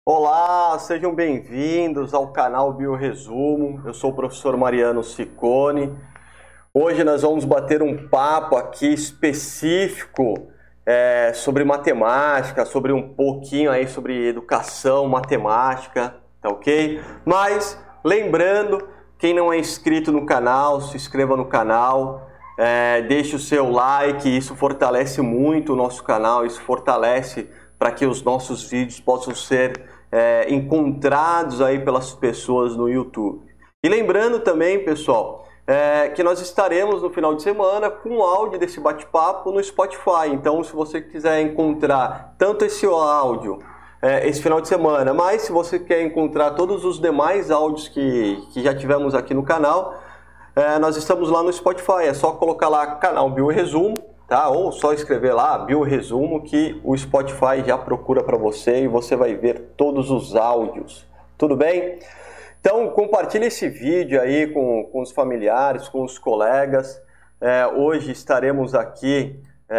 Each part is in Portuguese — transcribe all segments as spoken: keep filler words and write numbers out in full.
Olá, sejam bem-vindos ao canal Bioresumo. Eu sou o professor Mariano Ciccone. Hoje nós vamos bater um papo aqui específico é, sobre matemática, sobre um pouquinho aí sobre educação, matemática, tá ok? Mas lembrando, quem não é inscrito no canal, se inscreva no canal, é, deixe o seu like, isso fortalece muito o nosso canal, isso fortalece para que os nossos vídeos possam ser é, encontrados aí pelas pessoas no YouTube. E lembrando também, pessoal, é, que nós estaremos no final de semana com o áudio desse bate-papo no Spotify. Então, se você quiser encontrar tanto esse áudio é, esse final de semana, mas se você quer encontrar todos os demais áudios que, que já tivemos aqui no canal, é, nós estamos lá no Spotify. É só colocar lá canal Bioresumo, tá? Ou só escrever lá Bioresumo que o Spotify já procura para você e você vai ver todos os áudios. Tudo bem? Então compartilhe esse vídeo aí com, com os familiares, com os colegas. É, hoje estaremos aqui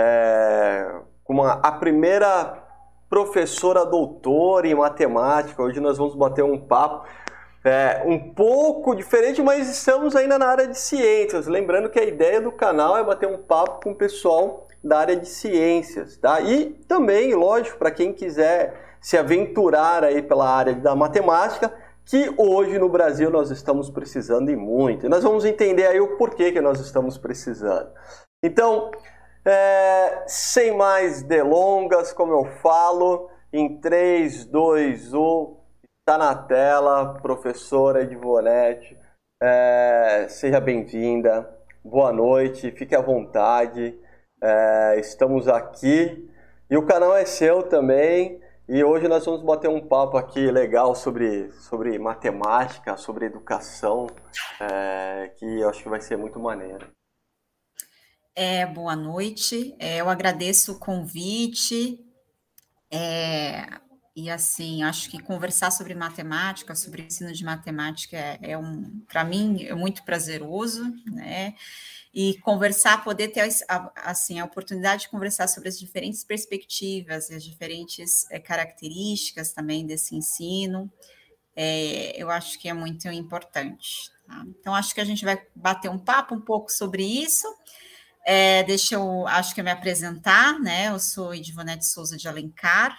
é, com uma, a primeira professora doutora em matemática. Hoje nós vamos bater um papo É, um pouco diferente, mas estamos ainda na área de ciências. Lembrando que a ideia do canal é bater um papo com o pessoal da área de ciências, tá? E também, lógico, para quem quiser se aventurar aí pela área da matemática, que hoje no Brasil nós estamos precisando e muito. E nós vamos entender aí o porquê que nós estamos precisando. Então, é, sem mais delongas, como eu falo, em três, dois, um... Está na tela, professora Edivonete, é, seja bem-vinda, boa noite, fique à vontade, é, estamos aqui e o canal é seu também e hoje nós vamos bater um papo aqui legal sobre, sobre matemática, sobre educação, é, que eu acho que vai ser muito maneiro. É, boa noite, é, eu agradeço o convite. É, E assim, acho que conversar sobre matemática, sobre ensino de matemática é, é um, para mim, é muito prazeroso, né? E conversar, poder ter a, assim, a oportunidade de conversar sobre as diferentes perspectivas e as diferentes é, características também desse ensino, é, eu acho que é muito importante. Tá? Então, acho que a gente vai bater um papo um pouco sobre isso. É, deixa eu, acho que eu me apresentar, né? Eu sou Edivonete Souza de Alencar,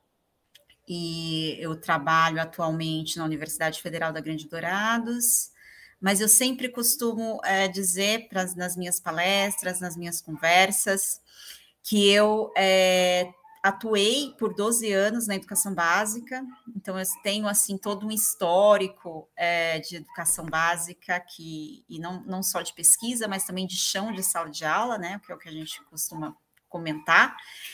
e eu trabalho atualmente na Universidade Federal da Grande Dourados, mas eu sempre costumo é, dizer pras, nas minhas palestras, nas minhas conversas, que eu é, atuei por doze anos na educação básica, então eu tenho assim todo um histórico é, de educação básica, que, e não, não só de pesquisa, mas também de chão de sala de aula, né, que é o que a gente costuma comentar.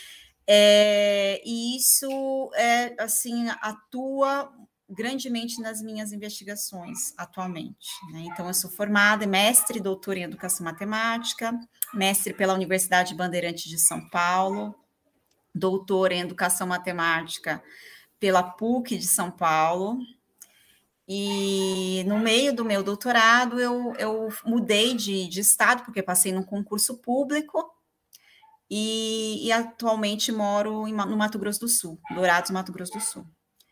É, e isso é, assim, atua grandemente nas minhas investigações atualmente, né? Então, eu sou formada, mestre e doutora em Educação Matemática, mestre pela Universidade Bandeirantes de São Paulo, doutora em Educação Matemática pela PUC de São Paulo, e no meio do meu doutorado eu, eu mudei de, de estado, porque passei num concurso público, E, e, atualmente moro em, no Mato Grosso do Sul, Dourados, Mato Grosso do Sul.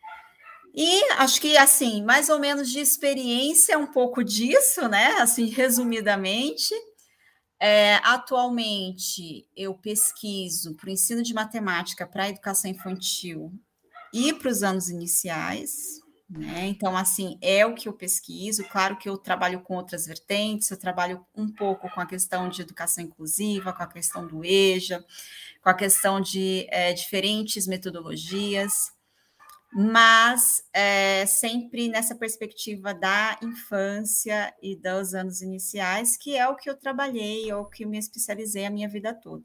E acho que, assim, mais ou menos de experiência, um pouco disso, né? Assim, resumidamente. É, atualmente, eu pesquiso para o ensino de matemática para a educação infantil e para os anos iniciais, né? Então, assim, é o que eu pesquiso. Claro que eu trabalho com outras vertentes, eu trabalho um pouco com a questão de educação inclusiva, com a questão do EJA, com a questão de é, diferentes metodologias, mas é, sempre nessa perspectiva da infância e dos anos iniciais, que é o que eu trabalhei, é o que eu me especializei a minha vida toda.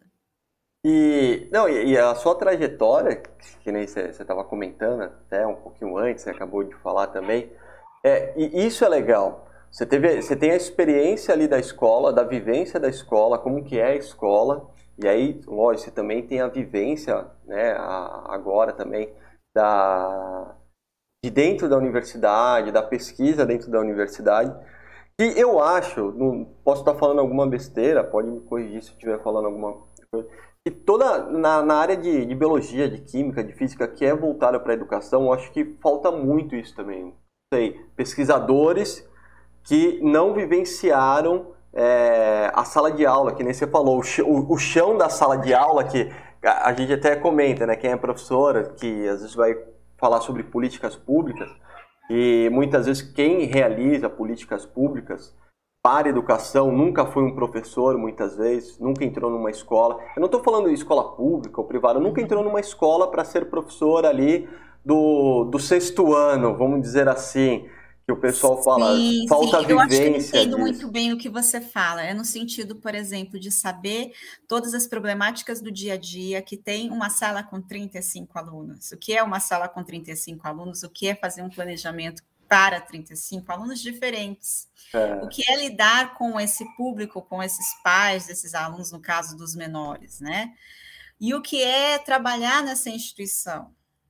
E, não, e, e a sua trajetória, que nem você estava comentando até um pouquinho antes, você acabou de falar também, é, e isso é legal. Você teve, você tem a experiência ali da escola, da vivência da escola, como que é a escola, e aí, lógico, você também tem a vivência, né, a, agora também, da, de dentro da universidade, da pesquisa dentro da universidade, e eu acho, não posso estar falando alguma besteira, pode me corrigir se eu estiver falando alguma coisa, E toda na, na área de, de biologia, de química, de física, que é voltada para a educação, eu acho que falta muito isso também. Sei, pesquisadores que não vivenciaram é, a sala de aula, que nem você falou, o, ch o, o chão da sala de aula, que a, a gente até comenta, né? Quem é professora, que às vezes vai falar sobre políticas públicas, e muitas vezes quem realiza políticas públicas para a educação nunca foi um professor, muitas vezes, nunca entrou numa escola. Eu não estou falando de escola pública ou privada, nunca entrou numa escola para ser professor ali do, do sexto ano, vamos dizer assim, que o pessoal fala, Sim, falta sim, eu acho que eu vivência entendo disso. muito bem o que você fala. É no sentido, por exemplo, de saber todas as problemáticas do dia a dia, que tem uma sala com trinta e cinco alunos. O que é uma sala com trinta e cinco alunos? O que é fazer um planejamento para trinta e cinco alunos diferentes? O É, que é lidar com esse público, com esses pais desses alunos, no caso dos menores, né? E o que é trabalhar nessa instituição?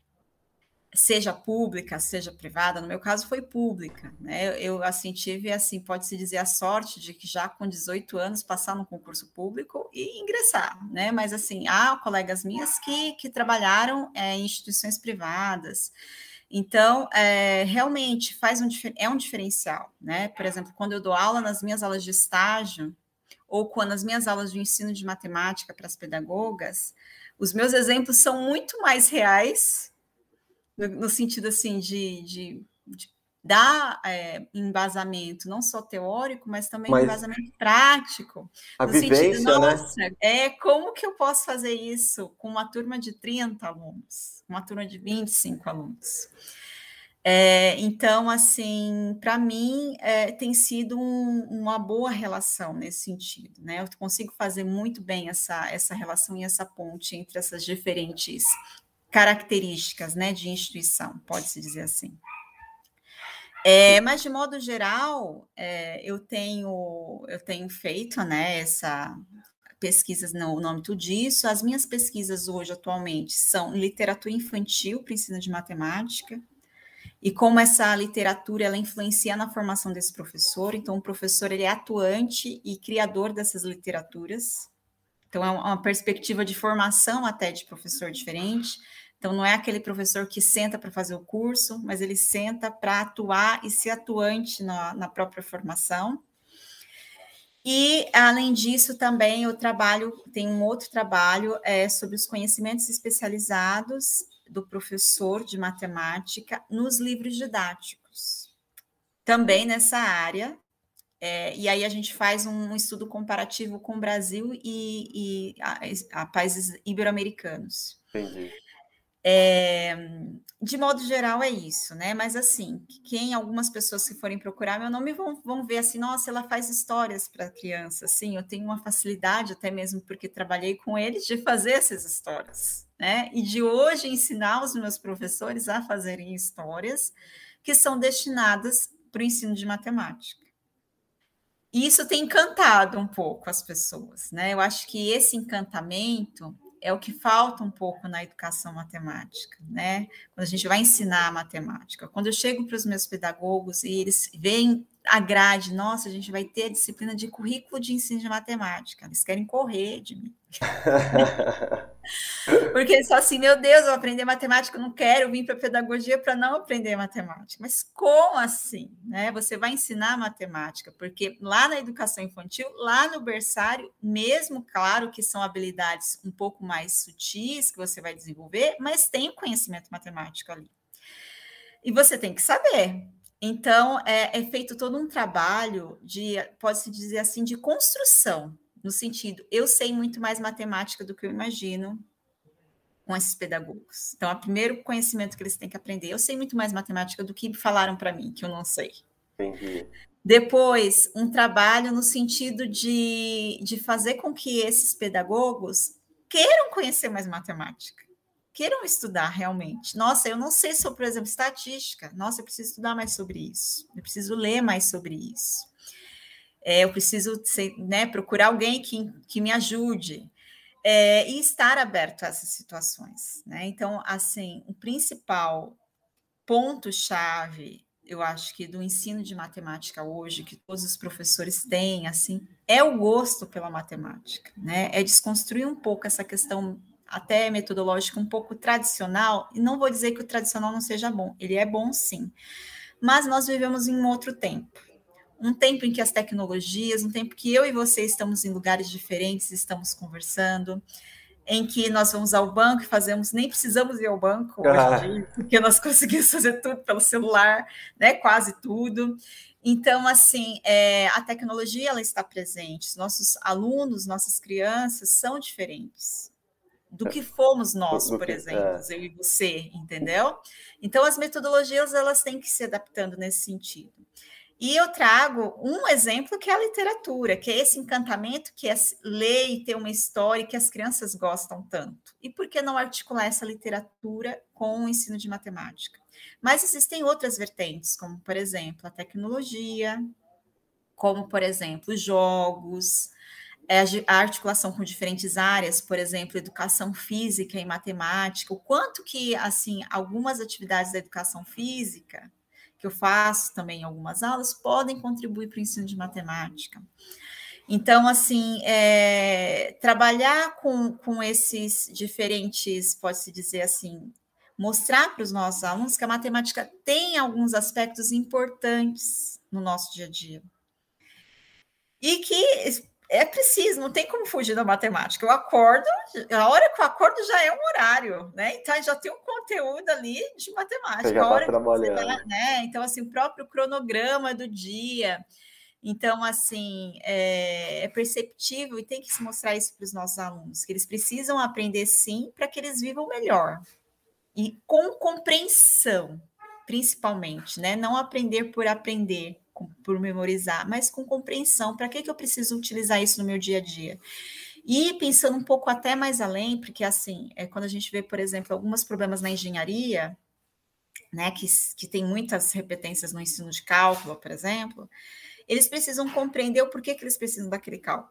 Seja pública, seja privada, no meu caso foi pública, né? Eu, eu assim, tive, assim, pode-se dizer, a sorte de que já com dezoito anos passar no concurso público e ingressar, né? Mas, assim, há colegas minhas que, que trabalharam é, em instituições privadas, então, é, realmente faz um, é um diferencial, né? Por exemplo, quando eu dou aula nas minhas aulas de estágio, ou quando as minhas aulas de ensino de matemática para as pedagogas, os meus exemplos são muito mais reais, no, no sentido assim de, de, de dar é, embasamento, não só teórico, mas também um mas embasamento prático, a no sentido, vivência, né? nossa, é, como que eu posso fazer isso com uma turma de trinta alunos, uma turma de vinte e cinco alunos? É, então, assim, para mim, é, tem sido um, uma boa relação nesse sentido, né? Eu consigo fazer muito bem essa, essa relação e essa ponte entre essas diferentes características, né, de instituição, pode-se dizer assim. É, mas, de modo geral, é, eu, tenho, eu tenho feito, né, essa pesquisas no, no âmbito disso. As minhas pesquisas hoje, atualmente, são literatura infantil para ensino de matemática, e como essa literatura ela influencia na formação desse professor. Então, o professor ele é atuante e criador dessas literaturas. Então, é uma perspectiva de formação até de professor diferente. Então, não é aquele professor que senta para fazer o curso, mas ele senta para atuar e ser atuante na, na própria formação. E, além disso, também eu trabalho, tem um outro trabalho é, sobre os conhecimentos especializados do professor de matemática nos livros didáticos. Também nessa área, é, e aí a gente faz um estudo comparativo com o Brasil e, e a, a países ibero-americanos. Entendi. É, de modo geral é isso, né? Mas assim, quem algumas pessoas que forem procurar meu nome vão, vão ver assim, nossa, ela faz histórias para criança, assim, eu tenho uma facilidade até mesmo porque trabalhei com eles de fazer essas histórias, né? E de hoje ensinar os meus professores a fazerem histórias que são destinadas para o ensino de matemática. E isso tem encantado um pouco as pessoas, né? Eu acho que esse encantamento é o que falta um pouco na educação matemática, né? Quando a gente vai ensinar a matemática. Quando eu chego para os meus pedagogos e eles veem a grade, nossa, a gente vai ter a disciplina de currículo de ensino de matemática, eles querem correr de mim. Porque eles falam assim, meu Deus, eu vou aprender matemática, eu não quero vir para a pedagogia para não aprender matemática. Mas como assim? Né? Você vai ensinar matemática, porque lá na educação infantil, lá no berçário, mesmo, claro, que são habilidades um pouco mais sutis que você vai desenvolver, mas tem o conhecimento matemático ali. E você tem que saber. Então, é, é feito todo um trabalho de, pode-se dizer assim, de construção, no sentido, eu sei muito mais matemática do que eu imagino, com esses pedagogos. Então, o primeiro conhecimento que eles têm que aprender, eu sei muito mais matemática do que falaram para mim, que eu não sei. Entendi. Depois, um trabalho no sentido de, de fazer com que esses pedagogos queiram conhecer mais matemática, queiram estudar realmente. Nossa, eu não sei sobre, por exemplo, estatística. Nossa, eu preciso estudar mais sobre isso. Eu preciso ler mais sobre isso. É, eu preciso né, procurar alguém que, que me ajude. É, e estar aberto a essas situações, né? Então, assim, o principal ponto-chave eu acho que do ensino de matemática hoje, que todos os professores têm, assim, é o gosto pela matemática, né? É desconstruir um pouco essa questão até metodológica um pouco tradicional, e não vou dizer que o tradicional não seja bom, ele é bom sim, mas nós vivemos em um outro tempo, um tempo em que as tecnologias, um tempo que eu e você estamos em lugares diferentes, estamos conversando, em que nós vamos ao banco e fazemos, nem precisamos ir ao banco hoje em dia, porque nós conseguimos fazer tudo pelo celular, né? Quase tudo. Então, assim, é, a tecnologia ela está presente. Os nossos alunos, nossas crianças são diferentes do que fomos nós, por exemplo, eu e você, entendeu? Então, as metodologias elas têm que se adaptando nesse sentido. E eu trago um exemplo que é a literatura, que é esse encantamento que é ler e ter uma história que as crianças gostam tanto. E por que não articular essa literatura com o ensino de matemática? Mas existem outras vertentes, como, por exemplo, a tecnologia, como, por exemplo, jogos, a articulação com diferentes áreas, por exemplo, educação física e matemática, o quanto que, assim, algumas atividades da educação física que eu faço também em algumas aulas, podem contribuir para o ensino de matemática. Então, assim, é, trabalhar com, com esses diferentes, pode-se dizer assim, mostrar para os nossos alunos que a matemática tem alguns aspectos importantes no nosso dia a dia. E que é preciso, não tem como fugir da matemática. Eu acordo, a hora que eu acordo já é um horário, né? Então já tem um conteúdo ali de matemática. Você já a hora tá trabalhando. Que você, né? Então, assim, o próprio cronograma do dia. Então, assim, é, é perceptível e tem que se mostrar isso para os nossos alunos, que eles precisam aprender sim para que eles vivam melhor. E com compreensão, principalmente, né? Não aprender por aprender, por memorizar, mas com compreensão. Para que, que eu preciso utilizar isso no meu dia a dia? E pensando um pouco até mais além, porque assim, é quando a gente vê, por exemplo, alguns problemas na engenharia, né, que, que tem muitas repetências no ensino de cálculo, por exemplo, eles precisam compreender o porquê que eles precisam daquele cálculo.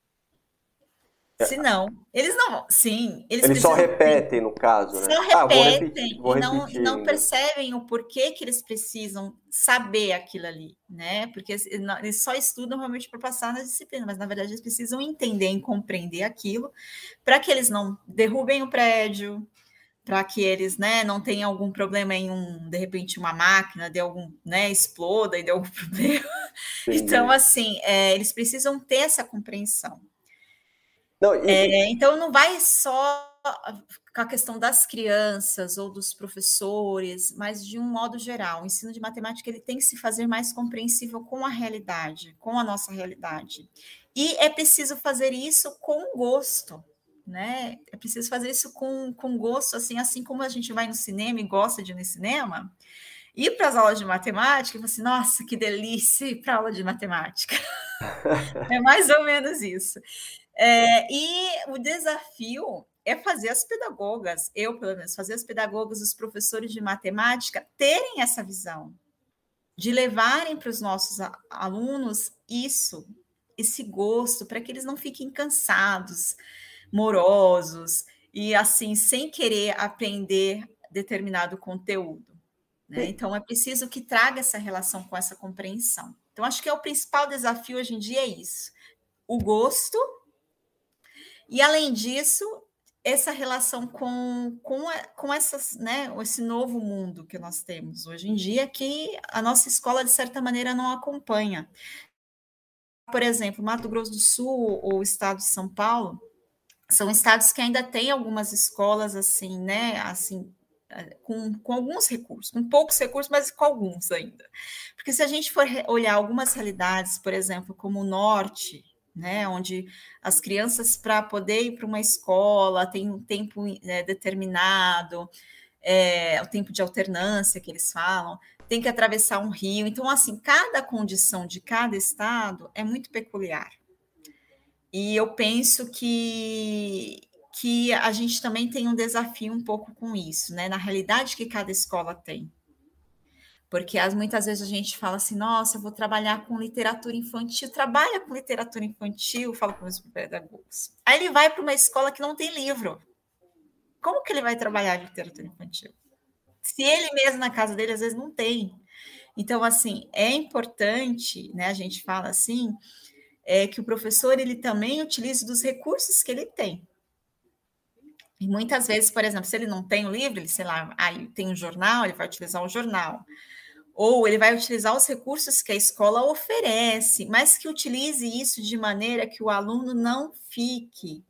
Se não, eles não. Sim, eles, eles só repetem, no caso, né? Só repetem ah, vou repetir, vou e, não, e não ainda. percebem o porquê que eles precisam saber aquilo ali, né? Porque eles só estudam realmente para passar na disciplina, mas na verdade eles precisam entender e compreender aquilo para que eles não derrubem o prédio, para que eles, né, não tenham algum problema em um, de repente, uma máquina de algum, né, exploda e dê algum problema. Entendi. Então, assim, é, eles precisam ter essa compreensão. Não, e... é, então, não vai só com a questão das crianças ou dos professores, mas de um modo geral. O ensino de matemática ele tem que se fazer mais compreensível com a realidade, com a nossa realidade. E é preciso fazer isso com gosto, né? É preciso fazer isso com, com gosto, assim, assim como a gente vai no cinema e gosta de ir no cinema, ir para as aulas de matemática e falar assim, nossa, que delícia ir para a aula de matemática. É mais ou menos isso. É, e o desafio é fazer as pedagogas, eu pelo menos, fazer as pedagogas, os professores de matemática terem essa visão, de levarem para os nossos alunos isso, esse gosto, para que eles não fiquem cansados, morosos, e assim, sem querer aprender determinado conteúdo. Né? Então, é preciso que traga essa relação com essa compreensão. Então, acho que é o principal desafio hoje em dia é isso, o gosto. E, além disso, essa relação com, com, com essas, né, esse novo mundo que nós temos hoje em dia, que a nossa escola, de certa maneira, não acompanha. Por exemplo, Mato Grosso do Sul ou o estado de São Paulo, são estados que ainda têm algumas escolas assim, né, assim, com, com alguns recursos, com poucos recursos, mas com alguns ainda. Porque se a gente for olhar algumas realidades, por exemplo, como o norte, né, onde as crianças, para poder ir para uma escola, tem um tempo é, determinado, é, o tempo de alternância que eles falam, tem que atravessar um rio. Então, assim, cada condição de cada estado é muito peculiar. E eu penso que, que a gente também tem um desafio um pouco com isso, né, na realidade que cada escola tem. Porque as, muitas vezes a gente fala assim, nossa, eu vou trabalhar com literatura infantil, trabalha com literatura infantil, falo com os pedagogos. Aí ele vai para uma escola que não tem livro. Como que ele vai trabalhar literatura infantil? Se ele mesmo na casa dele, às vezes, não tem. Então, assim, é importante, né, a gente fala assim, é, que o professor ele também utilize dos recursos que ele tem. E muitas vezes, por exemplo, se ele não tem o livro, ele, sei lá, aí tem um jornal, ele vai utilizar o jornal. Ou ele vai utilizar os recursos que a escola oferece, mas que utilize isso de maneira que o aluno não fique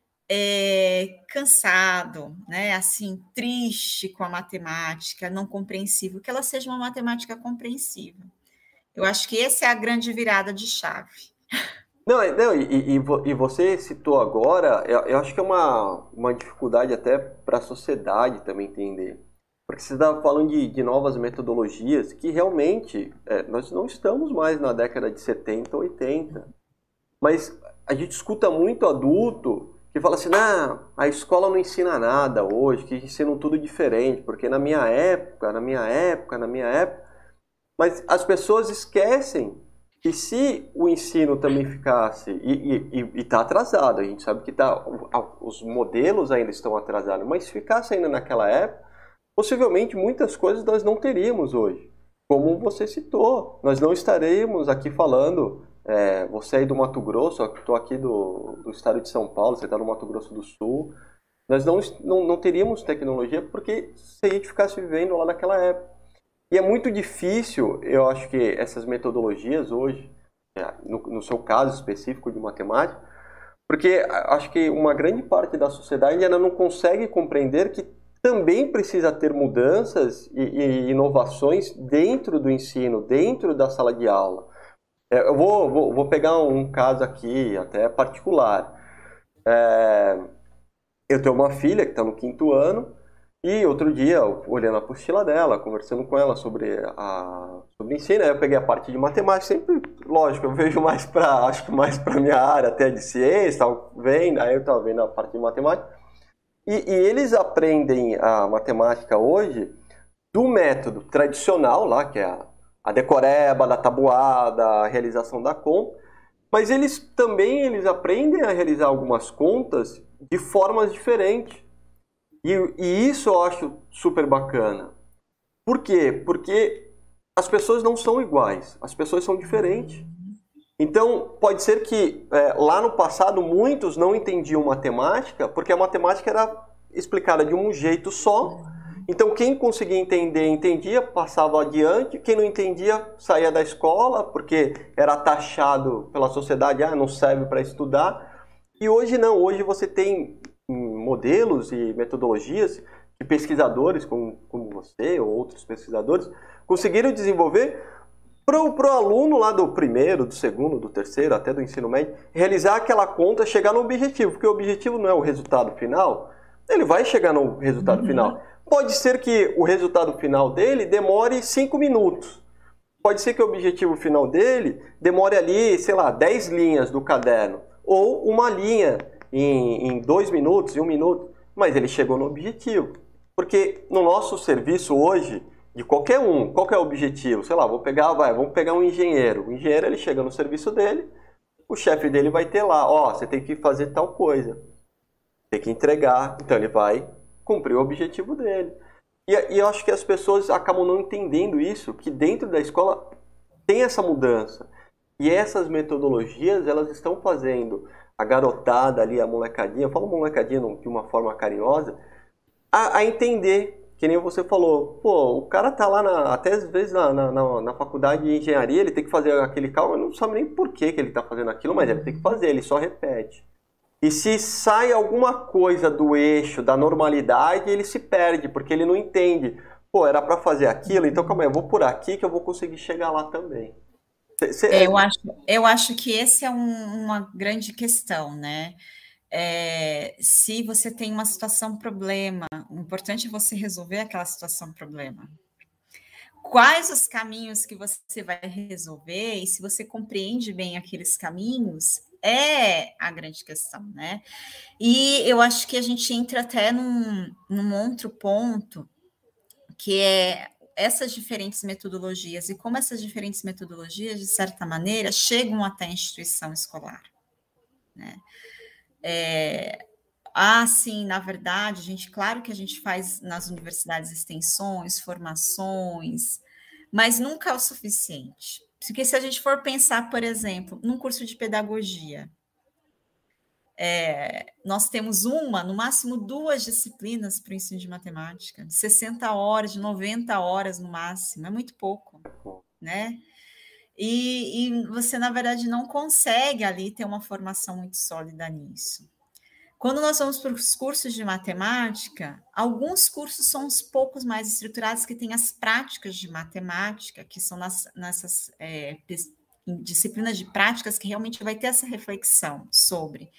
é, cansado, né? Assim, triste com a matemática, não compreensível, que ela seja uma matemática compreensível. Eu acho que essa é a grande virada de chave. Não, é- não e, e, vo- e você citou agora, eu, eu acho que é uma, uma dificuldade até para a sociedade também entender. Porque você estava falando de, de novas metodologias que realmente é, nós não estamos mais na década de setenta, oitenta. Mas a gente escuta muito adulto que fala assim, não, a escola não ensina nada hoje, que ensinam tudo diferente, porque na minha época, na minha época, na minha época. Mas as pessoas esquecem que se o ensino também ficasse, e está atrasado, a gente sabe que tá, os modelos ainda estão atrasados, mas se ficasse ainda naquela época, possivelmente muitas coisas nós não teríamos hoje. Como você citou, nós não estaremos aqui falando, é, você aí do Mato Grosso, eu estou aqui do, do estado de São Paulo, você está no Mato Grosso do Sul, nós não, não, não teríamos tecnologia porque se a gente ficasse vivendo lá naquela época. E é muito difícil, eu acho que essas metodologias hoje, é, no, no seu caso específico de matemática, porque acho que uma grande parte da sociedade ainda não consegue compreender que também precisa ter mudanças e, e inovações dentro do ensino, dentro da sala de aula. É, eu vou, vou, vou pegar um caso aqui, até particular. É, eu tenho uma filha que está no quinto ano, e outro dia, olhando a apostila dela, conversando com ela sobre a sobre ensino, aí eu peguei a parte de matemática, sempre, lógico, eu vejo mais para, acho que mais para minha área até de ciência, tal, vendo, aí eu estava vendo a parte de matemática. E, e eles aprendem a matemática hoje do método tradicional lá, que é a, a decoreba, da tabuada, a realização da conta, mas eles também eles aprendem a realizar algumas contas de formas diferentes. E, e isso eu acho super bacana. Por quê? Porque as pessoas não são iguais, as pessoas são diferentes. Então, pode ser que é, lá no passado muitos não entendiam matemática, porque a matemática era explicada de um jeito só. Então, quem conseguia entender, entendia, passava adiante. Quem não entendia, saía da escola, porque era taxado pela sociedade, ah, não serve para estudar. E hoje não, hoje você tem modelos e metodologias que pesquisadores como, como você ou outros pesquisadores conseguiram desenvolver para o aluno lá do primeiro, do segundo, do terceiro, até do ensino médio, realizar aquela conta, chegar no objetivo, porque o objetivo não é o resultado final, ele vai chegar no resultado uhum. final. Pode ser que o resultado final dele demore cinco minutos. Pode ser que o objetivo final dele demore ali, sei lá, dez linhas do caderno, ou uma linha em, em dois minutos, em um minuto, mas ele chegou no objetivo. Porque no nosso serviço hoje, de qualquer um, qual que é o objetivo? Sei lá, vou pegar, vai, vamos pegar um engenheiro. O engenheiro, ele chega no serviço dele, o chefe dele vai ter lá, ó, você tem que fazer tal coisa, tem que entregar, então ele vai cumprir o objetivo dele. E, e eu acho que as pessoas acabam não entendendo isso, que dentro da escola tem essa mudança. E essas metodologias, elas estão fazendo a garotada ali, a molecadinha, eu falo molecadinha de uma forma carinhosa, a, a entender, que nem você falou, pô, o cara tá lá, na, até às vezes na, na, na faculdade de engenharia, ele tem que fazer aquele cálculo, não sabe nem por que, que ele tá fazendo aquilo, mas ele tem que fazer, ele só repete. E se sai alguma coisa do eixo, da normalidade, ele se perde, porque ele não entende. Pô, era para fazer aquilo, então calma aí, eu vou por aqui que eu vou conseguir chegar lá também. Cê... É, eu, acho, eu acho que esse é um, uma grande questão, né? É, se você tem uma situação problema, o importante é você resolver aquela situação problema. Quais os caminhos que você vai resolver e se você compreende bem aqueles caminhos é a grande questão, né? E eu acho que a gente entra até num, num outro ponto, que é essas diferentes metodologias e como essas diferentes metodologias, de certa maneira, chegam até a instituição escolar, né? É, ah, sim, na verdade, a gente, claro que a gente faz nas universidades extensões, formações, mas nunca é o suficiente. Porque se a gente for pensar, por exemplo, num curso de pedagogia, é, nós temos uma, no máximo duas disciplinas para o ensino de matemática, de sessenta horas, de noventa horas no máximo, é muito pouco, né? E, e você, na verdade, não consegue ali ter uma formação muito sólida nisso. Quando nós vamos para os cursos de matemática, alguns cursos são uns poucos mais estruturados, que têm as práticas de matemática, que são nas, nessas é, disciplinas de práticas que realmente vai ter essa reflexão sobre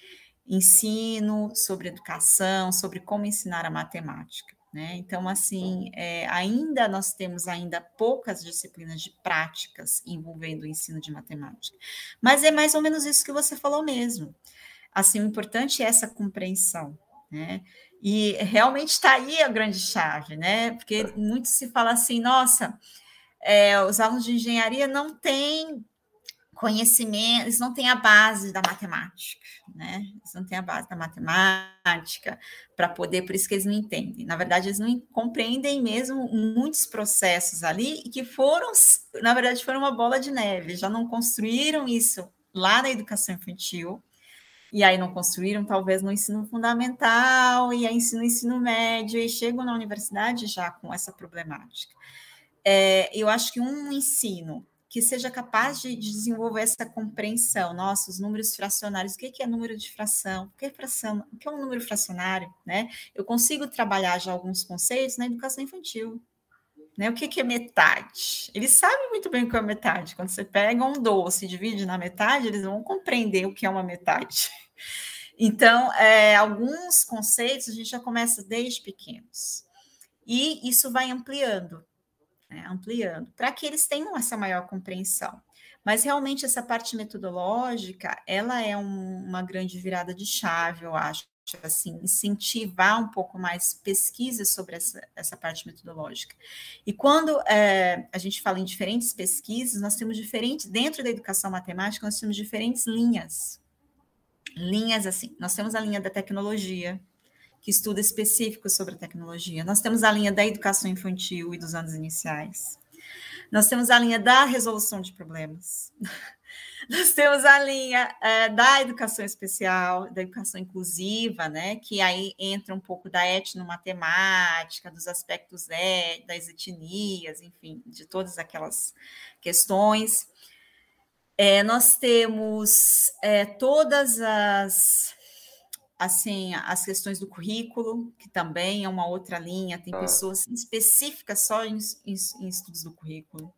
ensino, sobre educação, sobre como ensinar a matemática. Né? Então, assim, é, ainda nós temos ainda poucas disciplinas de práticas envolvendo o ensino de matemática. Mas é mais ou menos isso que você falou mesmo. Assim, o importante é essa compreensão, né? E realmente está aí a grande chave, né? Porque muito se fala assim, nossa, é, os alunos de engenharia não têm conhecimento, eles não têm a base da matemática, né? Eles não têm a base da matemática para poder, por isso que eles não entendem. Na verdade, eles não compreendem mesmo muitos processos ali que foram, na verdade, foram uma bola de neve, já não construíram isso lá na educação infantil, e aí não construíram, talvez, no ensino fundamental, e aí no ensino médio, e chegam na universidade já com essa problemática. É, eu acho que um ensino que seja capaz de, de desenvolver essa compreensão, nossa, os números fracionários, o que, que é número de fração? O que é fração? O que é um número fracionário? Né? Eu consigo trabalhar já alguns conceitos na educação infantil. Né? O que, que é metade? Eles sabem muito bem o que é metade. Quando você pega um doce e divide na metade, eles vão compreender o que é uma metade. Então, é, alguns conceitos a gente já começa desde pequenos. E isso vai ampliando, né? Ampliando, para que eles tenham essa maior compreensão. Mas, realmente, essa parte metodológica, ela é um, uma grande virada de chave, eu acho. Assim, incentivar um pouco mais pesquisa sobre essa, essa parte metodológica. E quando é, a gente fala em diferentes pesquisas, nós temos diferentes, dentro da educação matemática, nós temos diferentes linhas. Linhas assim, nós temos a linha da tecnologia, que estuda específico sobre a tecnologia. Nós temos a linha da educação infantil e dos anos iniciais. Nós temos a linha da resolução de problemas. Nós temos a linha é, da educação especial, da educação inclusiva, né, que aí entra um pouco da etnomatemática, dos aspectos é, das etnias, enfim, de todas aquelas questões. É, nós temos é, todas as, assim, as questões do currículo, que também é uma outra linha, tem pessoas específicas só em, em, em estudos do currículo.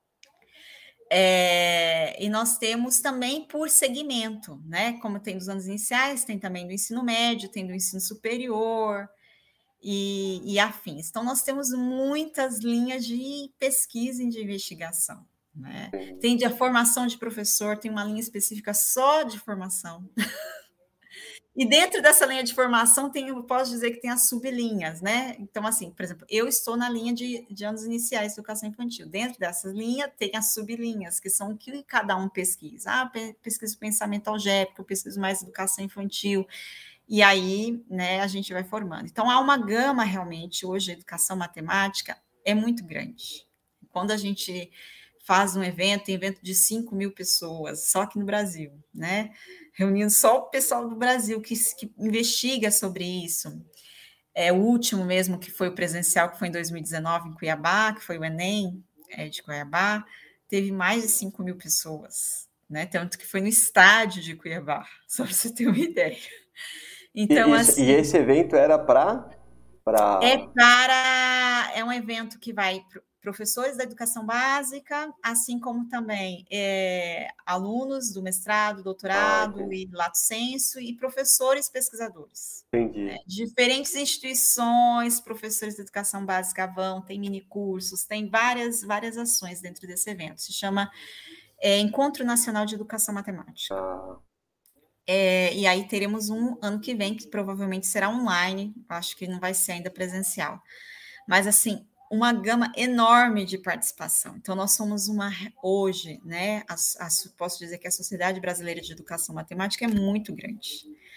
É, e nós temos também por segmento, né? Como tem dos anos iniciais, tem também do ensino médio, tem do ensino superior e, e afins. Então, nós temos muitas linhas de pesquisa e de investigação, né? Tem de a formação de professor, tem uma linha específica só de formação. E dentro dessa linha de formação, tem, eu posso dizer que tem as sublinhas, né? Então, assim, por exemplo, eu estou na linha de, de anos iniciais de educação infantil. Dentro dessa linha, tem as sublinhas, que são o que cada um pesquisa. Ah, pesquiso pensamento algébrico, pesquiso mais educação infantil. E aí, né, a gente vai formando. Então, há uma gama, realmente, hoje, a educação matemática é muito grande. Quando a gente faz um evento, tem evento de cinco mil pessoas, só aqui no Brasil, né? Reunindo só o pessoal do Brasil que, que investiga sobre isso. É, o último mesmo, que foi o presencial, que foi em dois mil e dezenove, em Cuiabá, que foi o Enem é, de Cuiabá, teve mais de cinco mil pessoas, né? Tanto que foi no estádio de Cuiabá, só para você ter uma ideia. Então, e, esse, assim, e esse evento era para... Pra... É para... É um evento que vai... professores da educação básica, assim como também é, alunos do mestrado, doutorado ah, e lato sensu, e professores pesquisadores. Entendi. Né? Diferentes instituições, professores de educação básica vão, tem minicursos, tem várias, várias ações dentro desse evento. Se chama é, Encontro Nacional de Educação Matemática. Ah. É, e aí teremos um ano que vem, que provavelmente será online, acho que não vai ser ainda presencial. Mas, assim, uma gama enorme de participação. Então, nós somos uma, hoje, né, a, a, posso dizer que a Sociedade Brasileira de Educação Matemática é muito grande.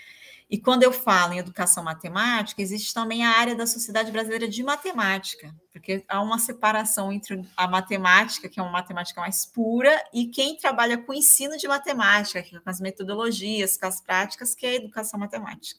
E quando eu falo em educação matemática, existe também a área da Sociedade Brasileira de Matemática, porque há uma separação entre a matemática, que é uma matemática mais pura, e quem trabalha com o ensino de matemática, que é com as metodologias, com as práticas, que é a educação matemática.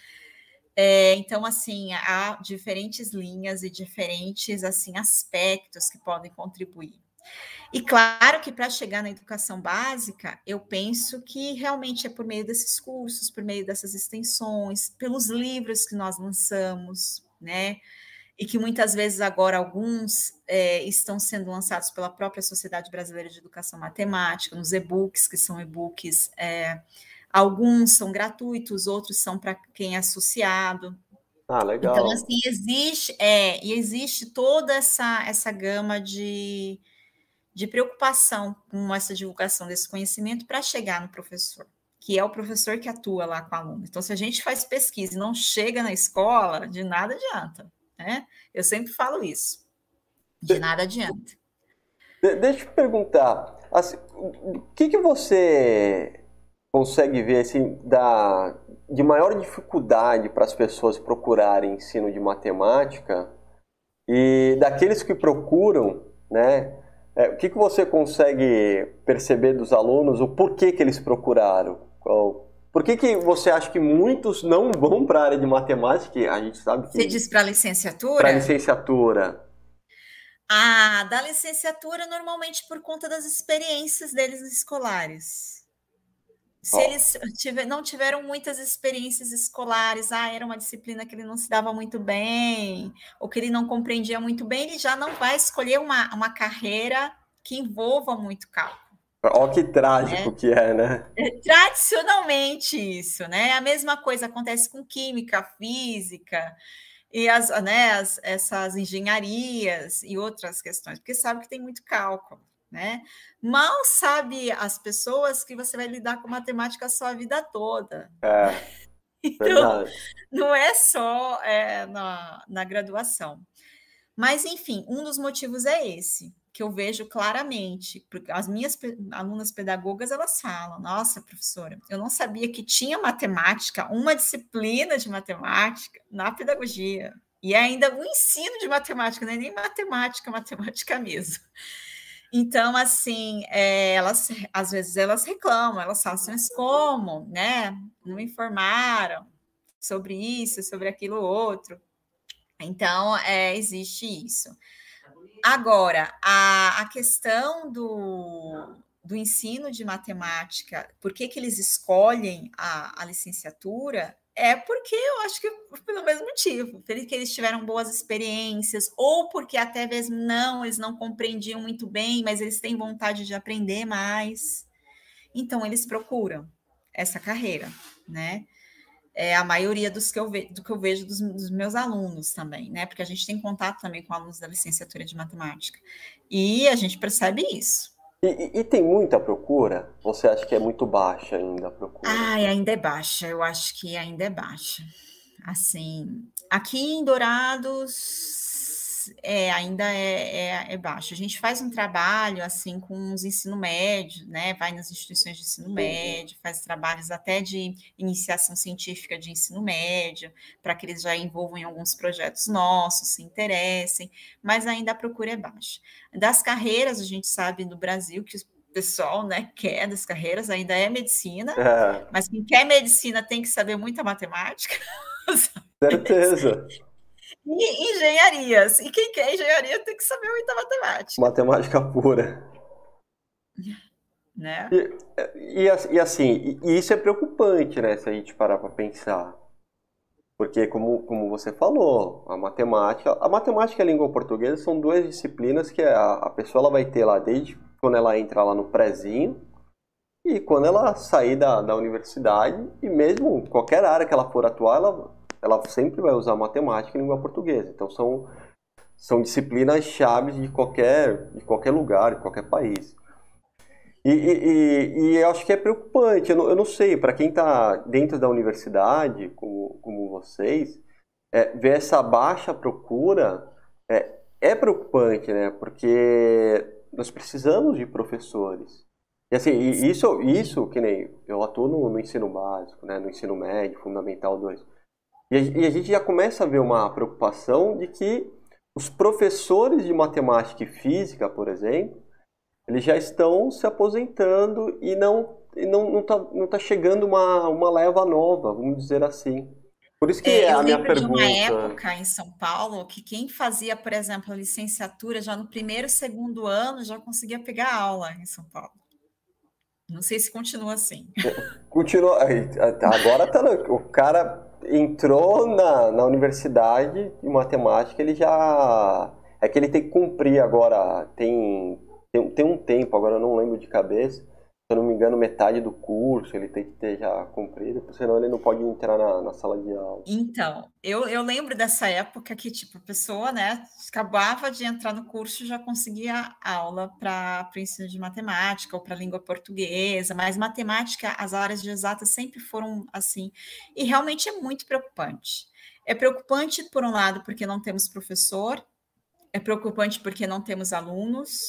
É, então, assim, há diferentes linhas e diferentes assim, aspectos que podem contribuir. E claro que para chegar na educação básica, eu penso que realmente é por meio desses cursos, por meio dessas extensões, pelos livros que nós lançamos, né? E que muitas vezes agora alguns é, estão sendo lançados pela própria Sociedade Brasileira de Educação Matemática, nos e-books, que são e-books, é, alguns são gratuitos, outros são para quem é associado. Ah, legal. Então, assim, existe, é, e existe toda essa, essa gama de de preocupação com essa divulgação desse conhecimento para chegar no professor, que é o professor que atua lá com o aluno. Então, se a gente faz pesquisa e não chega na escola, de nada adianta, né? Eu sempre falo isso, de nada adianta. Deixa eu te perguntar, assim, o que, que você consegue ver assim, da, de maior dificuldade para as pessoas procurarem ensino de matemática e daqueles que procuram, né? É, o que, que você consegue perceber dos alunos, o porquê que eles procuraram? Qual, por que, que você acha que muitos não vão para a área de matemática? A gente sabe que... Você diz para a licenciatura? Para a licenciatura. Ah, da licenciatura, normalmente por conta das experiências deles escolares. Se oh. eles tiver, não tiveram muitas experiências escolares, ah, era uma disciplina que ele não se dava muito bem, ou que ele não compreendia muito bem, ele já não vai escolher uma, uma carreira que envolva muito cálculo. Olha que trágico, né? Que é, né? É, tradicionalmente isso, né? A mesma coisa acontece com química, física, e as, né, as, essas engenharias e outras questões, porque sabe que tem muito cálculo. Né? Mal sabe as pessoas que você vai lidar com matemática a sua vida toda. É, então, verdade. Não é só é, na, na graduação. Mas, enfim, um dos motivos é esse, que eu vejo claramente. Porque as minhas alunas pedagogas, elas falam, nossa, professora, eu não sabia que tinha matemática, uma disciplina de matemática na pedagogia. E ainda o ensino de matemática, não é nem matemática, matemática mesmo. Então, assim, é, elas, às vezes elas reclamam, elas falam assim, mas como, né? Não me informaram sobre isso, sobre aquilo outro. Então, é, existe isso. Agora, a, a questão do, do ensino de matemática, por que, que eles escolhem a, a licenciatura, é porque eu acho que pelo mesmo motivo, porque eles tiveram boas experiências, ou porque até mesmo não, eles não compreendiam muito bem, mas eles têm vontade de aprender mais. Então, eles procuram essa carreira, né? É a maioria dos que eu ve- do que eu vejo dos, dos meus alunos também, né? Porque a gente tem contato também com alunos da licenciatura de matemática. E a gente percebe isso. E, e, e tem muita procura? Você acha que é muito baixa ainda a procura? Ai, ainda é baixa, eu acho que ainda é baixa. Assim, aqui em Dourados é, ainda é, é, é baixo. A gente faz um trabalho assim com os ensino médio, né? Vai nas instituições de ensino médio, faz trabalhos até de iniciação científica de ensino médio, para que eles já envolvam em alguns projetos nossos, se interessem, mas ainda a procura é baixa. Das carreiras, a gente sabe no Brasil que o pessoal, né, quer das carreiras, ainda é medicina, é. Mas quem quer medicina tem que saber muita matemática. Certeza. E engenharias. E quem quer engenharia tem que saber muita matemática. Matemática pura. Né? E, e, e assim, e isso é preocupante, né, se a gente parar para pensar. Porque, como, como você falou, a matemática, a matemática e a língua portuguesa são duas disciplinas que a, a pessoa ela vai ter lá desde quando ela entra lá no prézinho e quando ela sair da, da universidade, e mesmo qualquer área que ela for atuar, ela, ela sempre vai usar matemática e língua portuguesa. Então, são, são disciplinas chaves de qualquer, de qualquer lugar, de qualquer país. E, e, e eu acho que é preocupante, eu não, eu não sei, para quem está dentro da universidade, como, como vocês, é, ver essa baixa procura é, é preocupante, né? Porque nós precisamos de professores. E assim, e isso, isso que nem eu atuo no, no ensino básico, né, no ensino médio, fundamental dois. E a, e a gente já começa a ver uma preocupação de que os professores de matemática e física, por exemplo, eles já estão se aposentando e não e não não está não tá chegando uma, uma leva nova, vamos dizer assim. Por isso que É, é eu a minha lembro de uma pergunta. época em São Paulo que quem fazia, por exemplo, a licenciatura já no primeiro, segundo ano já conseguia pegar aula em São Paulo. Não sei se continua assim. Continua, agora tá, no- o cara entrou na, na universidade de matemática, ele já. É que ele tem que cumprir agora, tem, tem, tem um tempo, agora eu não lembro de cabeça, se eu não me engano, metade do curso ele tem que ter já cumprido, senão ele não pode entrar na, na sala de aula. Então, eu, eu lembro dessa época que, tipo, a pessoa, né, acabava de entrar no curso e já conseguia aula para o ensino de matemática ou para língua portuguesa, mas matemática, as áreas de exatas sempre foram assim, e realmente é muito preocupante. É preocupante, por um lado, porque não temos professor, é preocupante porque não temos alunos,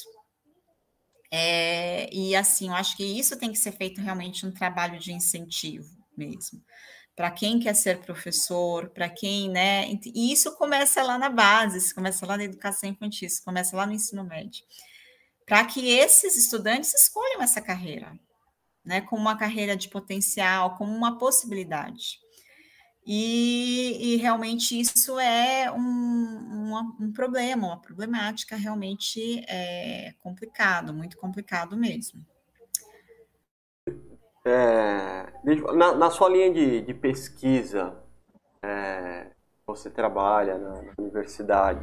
é, e assim, eu acho que isso tem que ser feito realmente um trabalho de incentivo mesmo para quem quer ser professor, para quem, né? E isso começa lá na base, isso começa lá na educação infantil, isso começa lá no ensino médio, para que esses estudantes escolham essa carreira, né? Como uma carreira de potencial, como uma possibilidade. E, e realmente isso é um, um, um problema, uma problemática realmente é, complicado, muito complicado mesmo. É, deixa- na, na sua linha de, de pesquisa, é, você trabalha na, na universidade,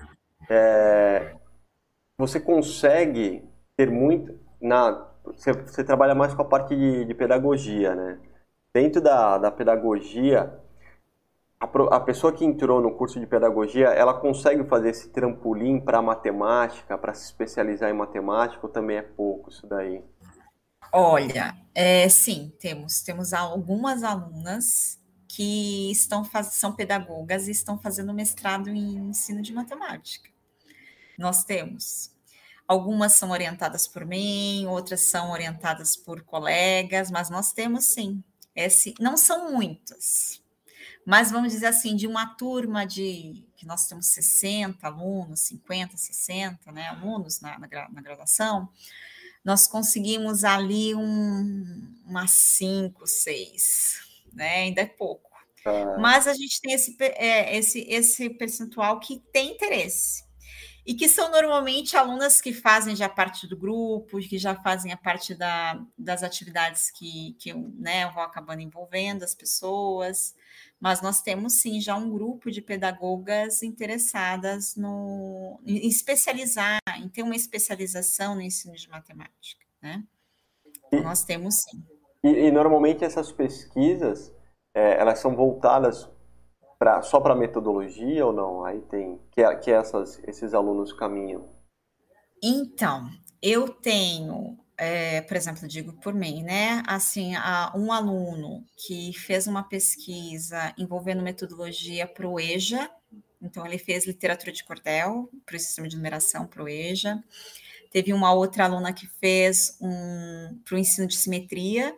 você consegue ter muito na você, você trabalha mais com a parte de, de pedagogia, né? Dentro da, da pedagogia, a, pro- a pessoa que entrou no curso de pedagogia, ela consegue fazer esse trampolim para matemática, para se especializar em matemática, ou também é pouco isso daí? Olha, é, sim, temos temos algumas alunas que estão faz, são pedagogas e estão fazendo mestrado em ensino de matemática. Nós temos. Algumas são orientadas por mim, outras são orientadas por colegas, mas nós temos sim. Esse, não são muitas, mas vamos dizer assim, de uma turma de que nós temos sessenta alunos, cinquenta, sessenta, né, alunos na, na, na graduação, nós conseguimos ali um, umas cinco, seis, né? Ainda é pouco. Ah, Mas a gente tem esse, é, esse, esse percentual que tem interesse. E que são normalmente alunas que fazem já parte do grupo, que já fazem a parte da, das atividades que, que né, eu vou acabando envolvendo as pessoas. Mas nós temos sim já um grupo de pedagogas interessadas no, em especializar, em ter uma especialização no ensino de matemática, né? Então, e, nós temos sim. e, e normalmente essas pesquisas, é, elas são voltadas pra, só para metodologia ou não? Aí tem que, é- que essas, esses alunos caminham. Então, eu tenho, é, por exemplo, digo por mim, né? Assim, a- um aluno que fez uma pesquisa envolvendo metodologia para o EJA, então ele fez literatura de cordel para o sistema de numeração para o EJA. Teve uma outra aluna que fez um para o ensino de simetria.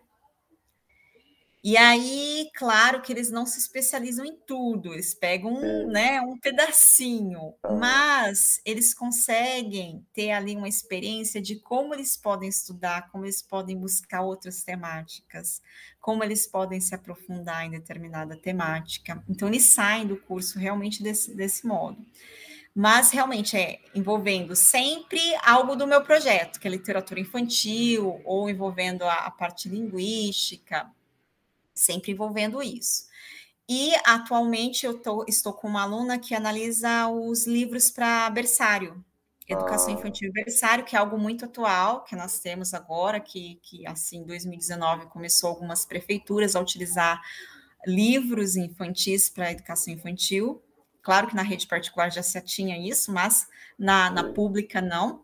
E aí, claro que eles não se especializam em tudo, eles pegam um, Sim. né, um pedacinho, Ah, mas eles conseguem ter ali uma experiência de como eles podem estudar, como eles podem buscar outras temáticas, como eles podem se aprofundar em determinada temática. Então, eles saem do curso realmente desse, desse modo. Mas realmente é envolvendo sempre algo do meu projeto, que é literatura infantil, ou envolvendo a, a parte linguística, sempre envolvendo isso. E atualmente eu tô, estou com uma aluna que analisa os livros para berçário, educação ah, infantil e berçário, que é algo muito atual que nós temos agora, que, que assim, em dois mil e dezenove começou algumas prefeituras a utilizar livros infantis para educação infantil. Claro que na rede particular já se tinha isso, mas na, na sim. pública não.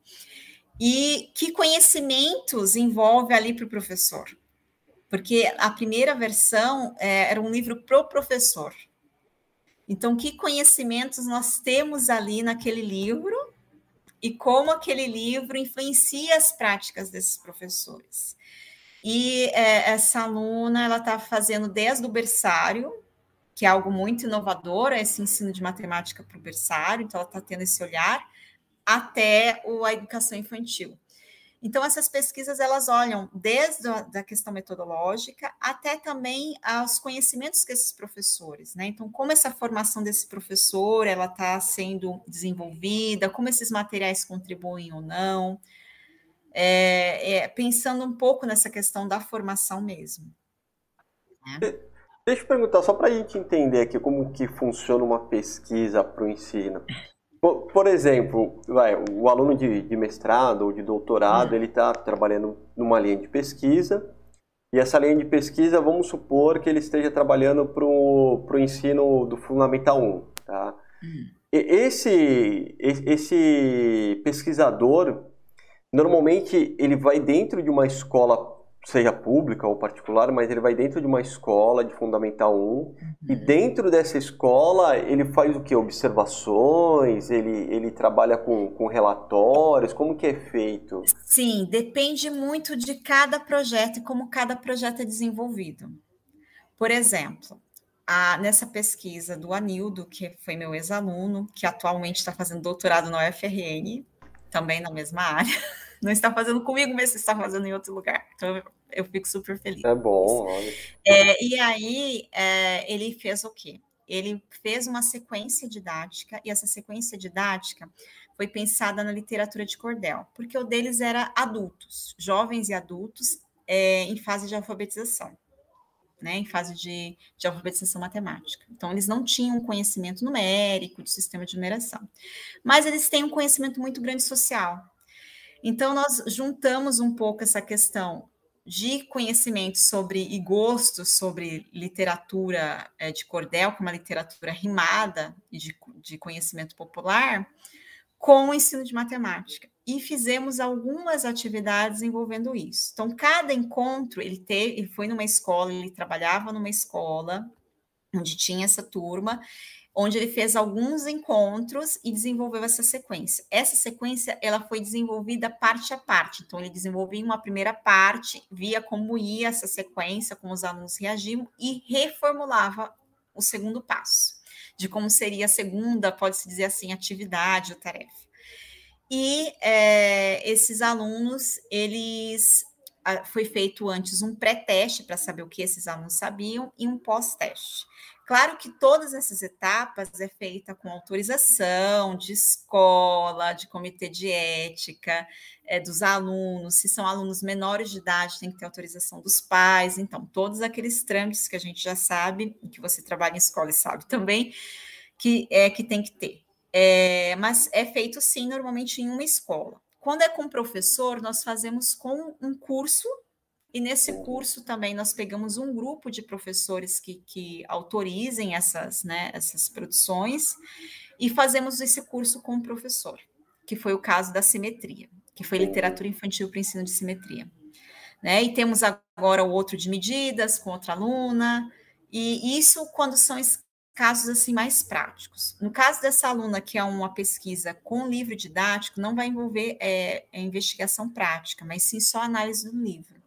E que conhecimentos envolve ali para o professor? Porque a primeira versão é, era um livro para o professor. Então, que conhecimentos nós temos ali naquele livro e como aquele livro influencia as práticas desses professores. E é, essa aluna, ela está fazendo desde o berçário, que é algo muito inovador, esse ensino de matemática para o berçário, então ela está tendo esse olhar, até a educação infantil. Então, essas pesquisas, elas olham desde a da questão metodológica até também aos conhecimentos que esses professores, né? Então, como essa formação desse professor, ela está sendo desenvolvida, como esses materiais contribuem ou não, é, é, pensando um pouco nessa questão da formação mesmo. Né? Deixa eu perguntar, só para a gente entender aqui como que funciona uma pesquisa para o ensino. Por, por exemplo, vai, o aluno de, de mestrado ou de doutorado, hum. ele está trabalhando numa linha de pesquisa, e essa linha de pesquisa, vamos supor que ele esteja trabalhando para o ensino do Fundamental um. Tá? Hum. E esse, esse pesquisador, normalmente, ele vai dentro de uma escola, seja pública ou particular, mas ele vai dentro de uma escola de Fundamental um, uhum. e dentro dessa escola ele faz o quê? Observações, ele, ele trabalha com, com relatórios, como que é feito? Sim, depende muito de cada projeto e como cada projeto é desenvolvido. Por exemplo, a, nessa pesquisa do Anildo, que foi meu ex-aluno, que atualmente está fazendo doutorado na U F R N, também na mesma área, não está fazendo comigo, mas está fazendo em outro lugar. Então, eu, eu fico super feliz. É bom, olha. É, e aí, é, ele fez o quê? Ele fez uma sequência didática, e essa sequência didática foi pensada na literatura de cordel, porque o deles era adultos, jovens e adultos, é, em fase de alfabetização, né, em fase de, de alfabetização matemática. Então, eles não tinham conhecimento numérico, do sistema de numeração, mas eles têm um conhecimento muito grande social. Então, nós juntamos um pouco essa questão de conhecimento sobre e gosto sobre literatura é, de cordel, como a literatura rimada e de, de conhecimento popular, com o ensino de matemática. E fizemos algumas atividades envolvendo isso. Então, cada encontro, ele, teve, ele foi numa escola, ele trabalhava numa escola onde tinha essa turma, onde ele fez alguns encontros e desenvolveu essa sequência. Essa sequência, ela foi desenvolvida parte a parte. Então, ele desenvolvia uma primeira parte, via como ia essa sequência, como os alunos reagiam, e reformulava o segundo passo, de como seria a segunda, pode-se dizer assim, atividade ou tarefa. E é, esses alunos, eles... Foi feito antes um pré-teste para saber o que esses alunos sabiam e um pós-teste. Claro que todas essas etapas é feita com autorização de escola, de comitê de ética, é, dos alunos. Se são alunos menores de idade, tem que ter autorização dos pais. Então, todos aqueles trâmites que a gente já sabe, que você trabalha em escola e sabe também, que é que tem que ter. É, mas é feito, sim, normalmente em uma escola. Quando é com professor, nós fazemos com um curso, e nesse curso também nós pegamos um grupo de professores que, que autorizem essas, né, essas produções, e fazemos esse curso com o professor, que foi o caso da simetria, que foi literatura infantil para o ensino de simetria. Né? E temos agora o outro de medidas, com outra aluna, e isso quando são casos assim mais práticos. No caso dessa aluna, que é uma pesquisa com livro didático, não vai envolver é, a investigação prática, mas sim só análise do livro.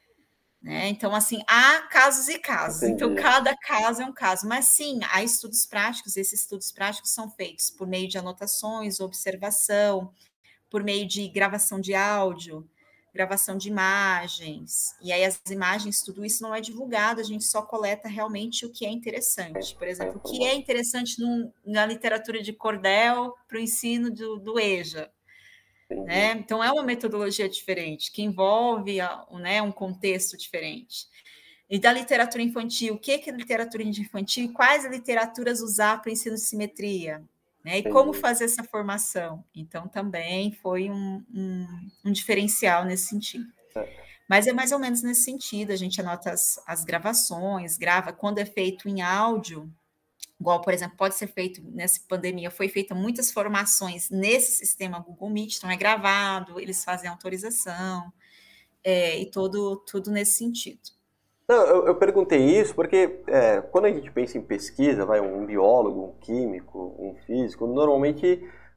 Né? Então, assim, há casos e casos. Entendi. Então, cada caso é um caso. Mas, sim, há estudos práticos. Esses estudos práticos são feitos por meio de anotações, observação, por meio de gravação de áudio, gravação de imagens, e aí as imagens, tudo isso não é divulgado, a gente só coleta realmente o que é interessante. Por exemplo, o que é interessante no, na literatura de cordel para o ensino do, do EJA. Né? Então, é uma metodologia diferente, que envolve né, um contexto diferente. E da literatura infantil, o que é literatura infantil e quais literaturas usar para o ensino de simetria? Né? E como fazer essa formação? Então, também foi um, um, um diferencial nesse sentido. Mas é mais ou menos nesse sentido, a gente anota as, as gravações, grava, quando é feito em áudio, igual, por exemplo, pode ser feito, nessa pandemia, foi feita muitas formações nesse sistema Google Meet, então é gravado, eles fazem autorização, é, e todo, tudo nesse sentido. Não, eu, eu perguntei isso porque é, quando a gente pensa em pesquisa, vai um biólogo, um químico, um físico, normalmente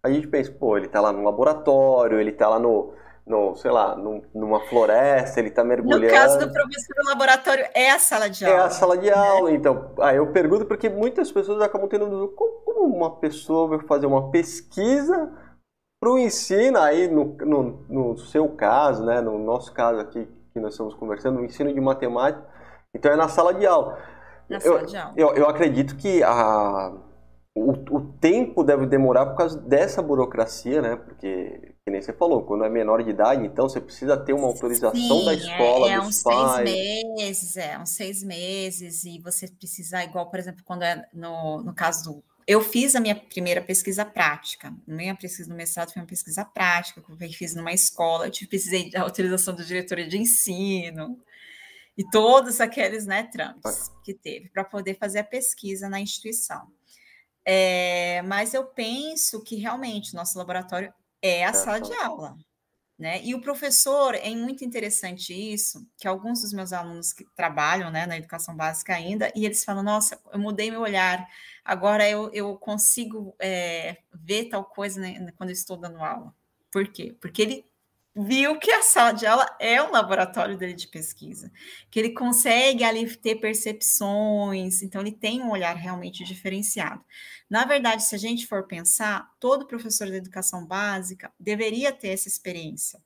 a gente pensa, pô, ele está lá no laboratório, ele está lá no, no, sei lá, num, numa floresta, ele está mergulhando. No caso do professor, o laboratório é a sala de aula. É a sala de aula, né? Então, aí eu pergunto porque muitas pessoas acabam tendo dúvida, como, como uma pessoa vai fazer uma pesquisa para o ensino, aí no, no, no seu caso, né, no nosso caso aqui que nós estamos conversando, o ensino de matemática, então é na sala de aula. Na eu, sala de aula. Eu, eu acredito que a, o, o tempo deve demorar por causa dessa burocracia, né, porque, que nem você falou, quando é menor de idade, então você precisa ter uma autorização Sim, da escola, é, é dos uns pais. seis meses, é, uns seis meses, e você precisa, igual, por exemplo, quando é no, no caso do... Eu fiz a minha primeira pesquisa prática. Minha pesquisa no mestrado foi uma pesquisa prática, que eu fiz numa escola. Eu tive, precisei da autorização da diretoria de ensino e todos aqueles, né, trâmites que teve para poder fazer a pesquisa na instituição. É, mas eu penso que realmente o nosso laboratório é a sala de aula. Né? E o professor, é muito interessante isso, que alguns dos meus alunos que trabalham, né, na educação básica ainda, e eles falam, nossa, eu mudei meu olhar, agora eu, eu consigo é, ver tal coisa, né, quando eu estou dando aula. Por quê? Porque ele viu que a sala de aula é um laboratório dele de pesquisa, que ele consegue ali ter percepções, então ele tem um olhar realmente diferenciado. Na verdade, se a gente for pensar, todo professor de educação básica deveria ter essa experiência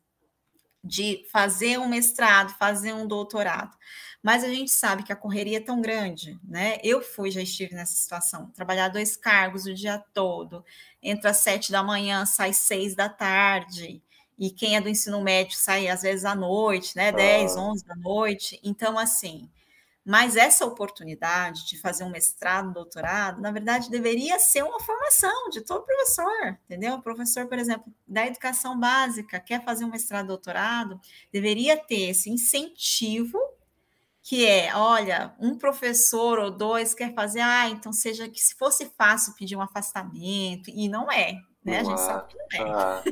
de fazer um mestrado, fazer um doutorado, mas a gente sabe que a correria é tão grande, né? Eu fui, já estive nessa situação, trabalhar dois cargos o dia todo, entra às sete da manhã, sai seis da tarde, e quem é do ensino médio sai às vezes à noite, né? dez, onze da noite. Então, assim, mas essa oportunidade de fazer um mestrado, um doutorado, na verdade, deveria ser uma formação de todo professor, entendeu? O professor, por exemplo, da educação básica, quer fazer um mestrado, doutorado, deveria ter esse incentivo, que é, olha, um professor ou dois quer fazer, ah, então seja que se fosse fácil pedir um afastamento, e não é, né? A gente sabe que não é. Ah.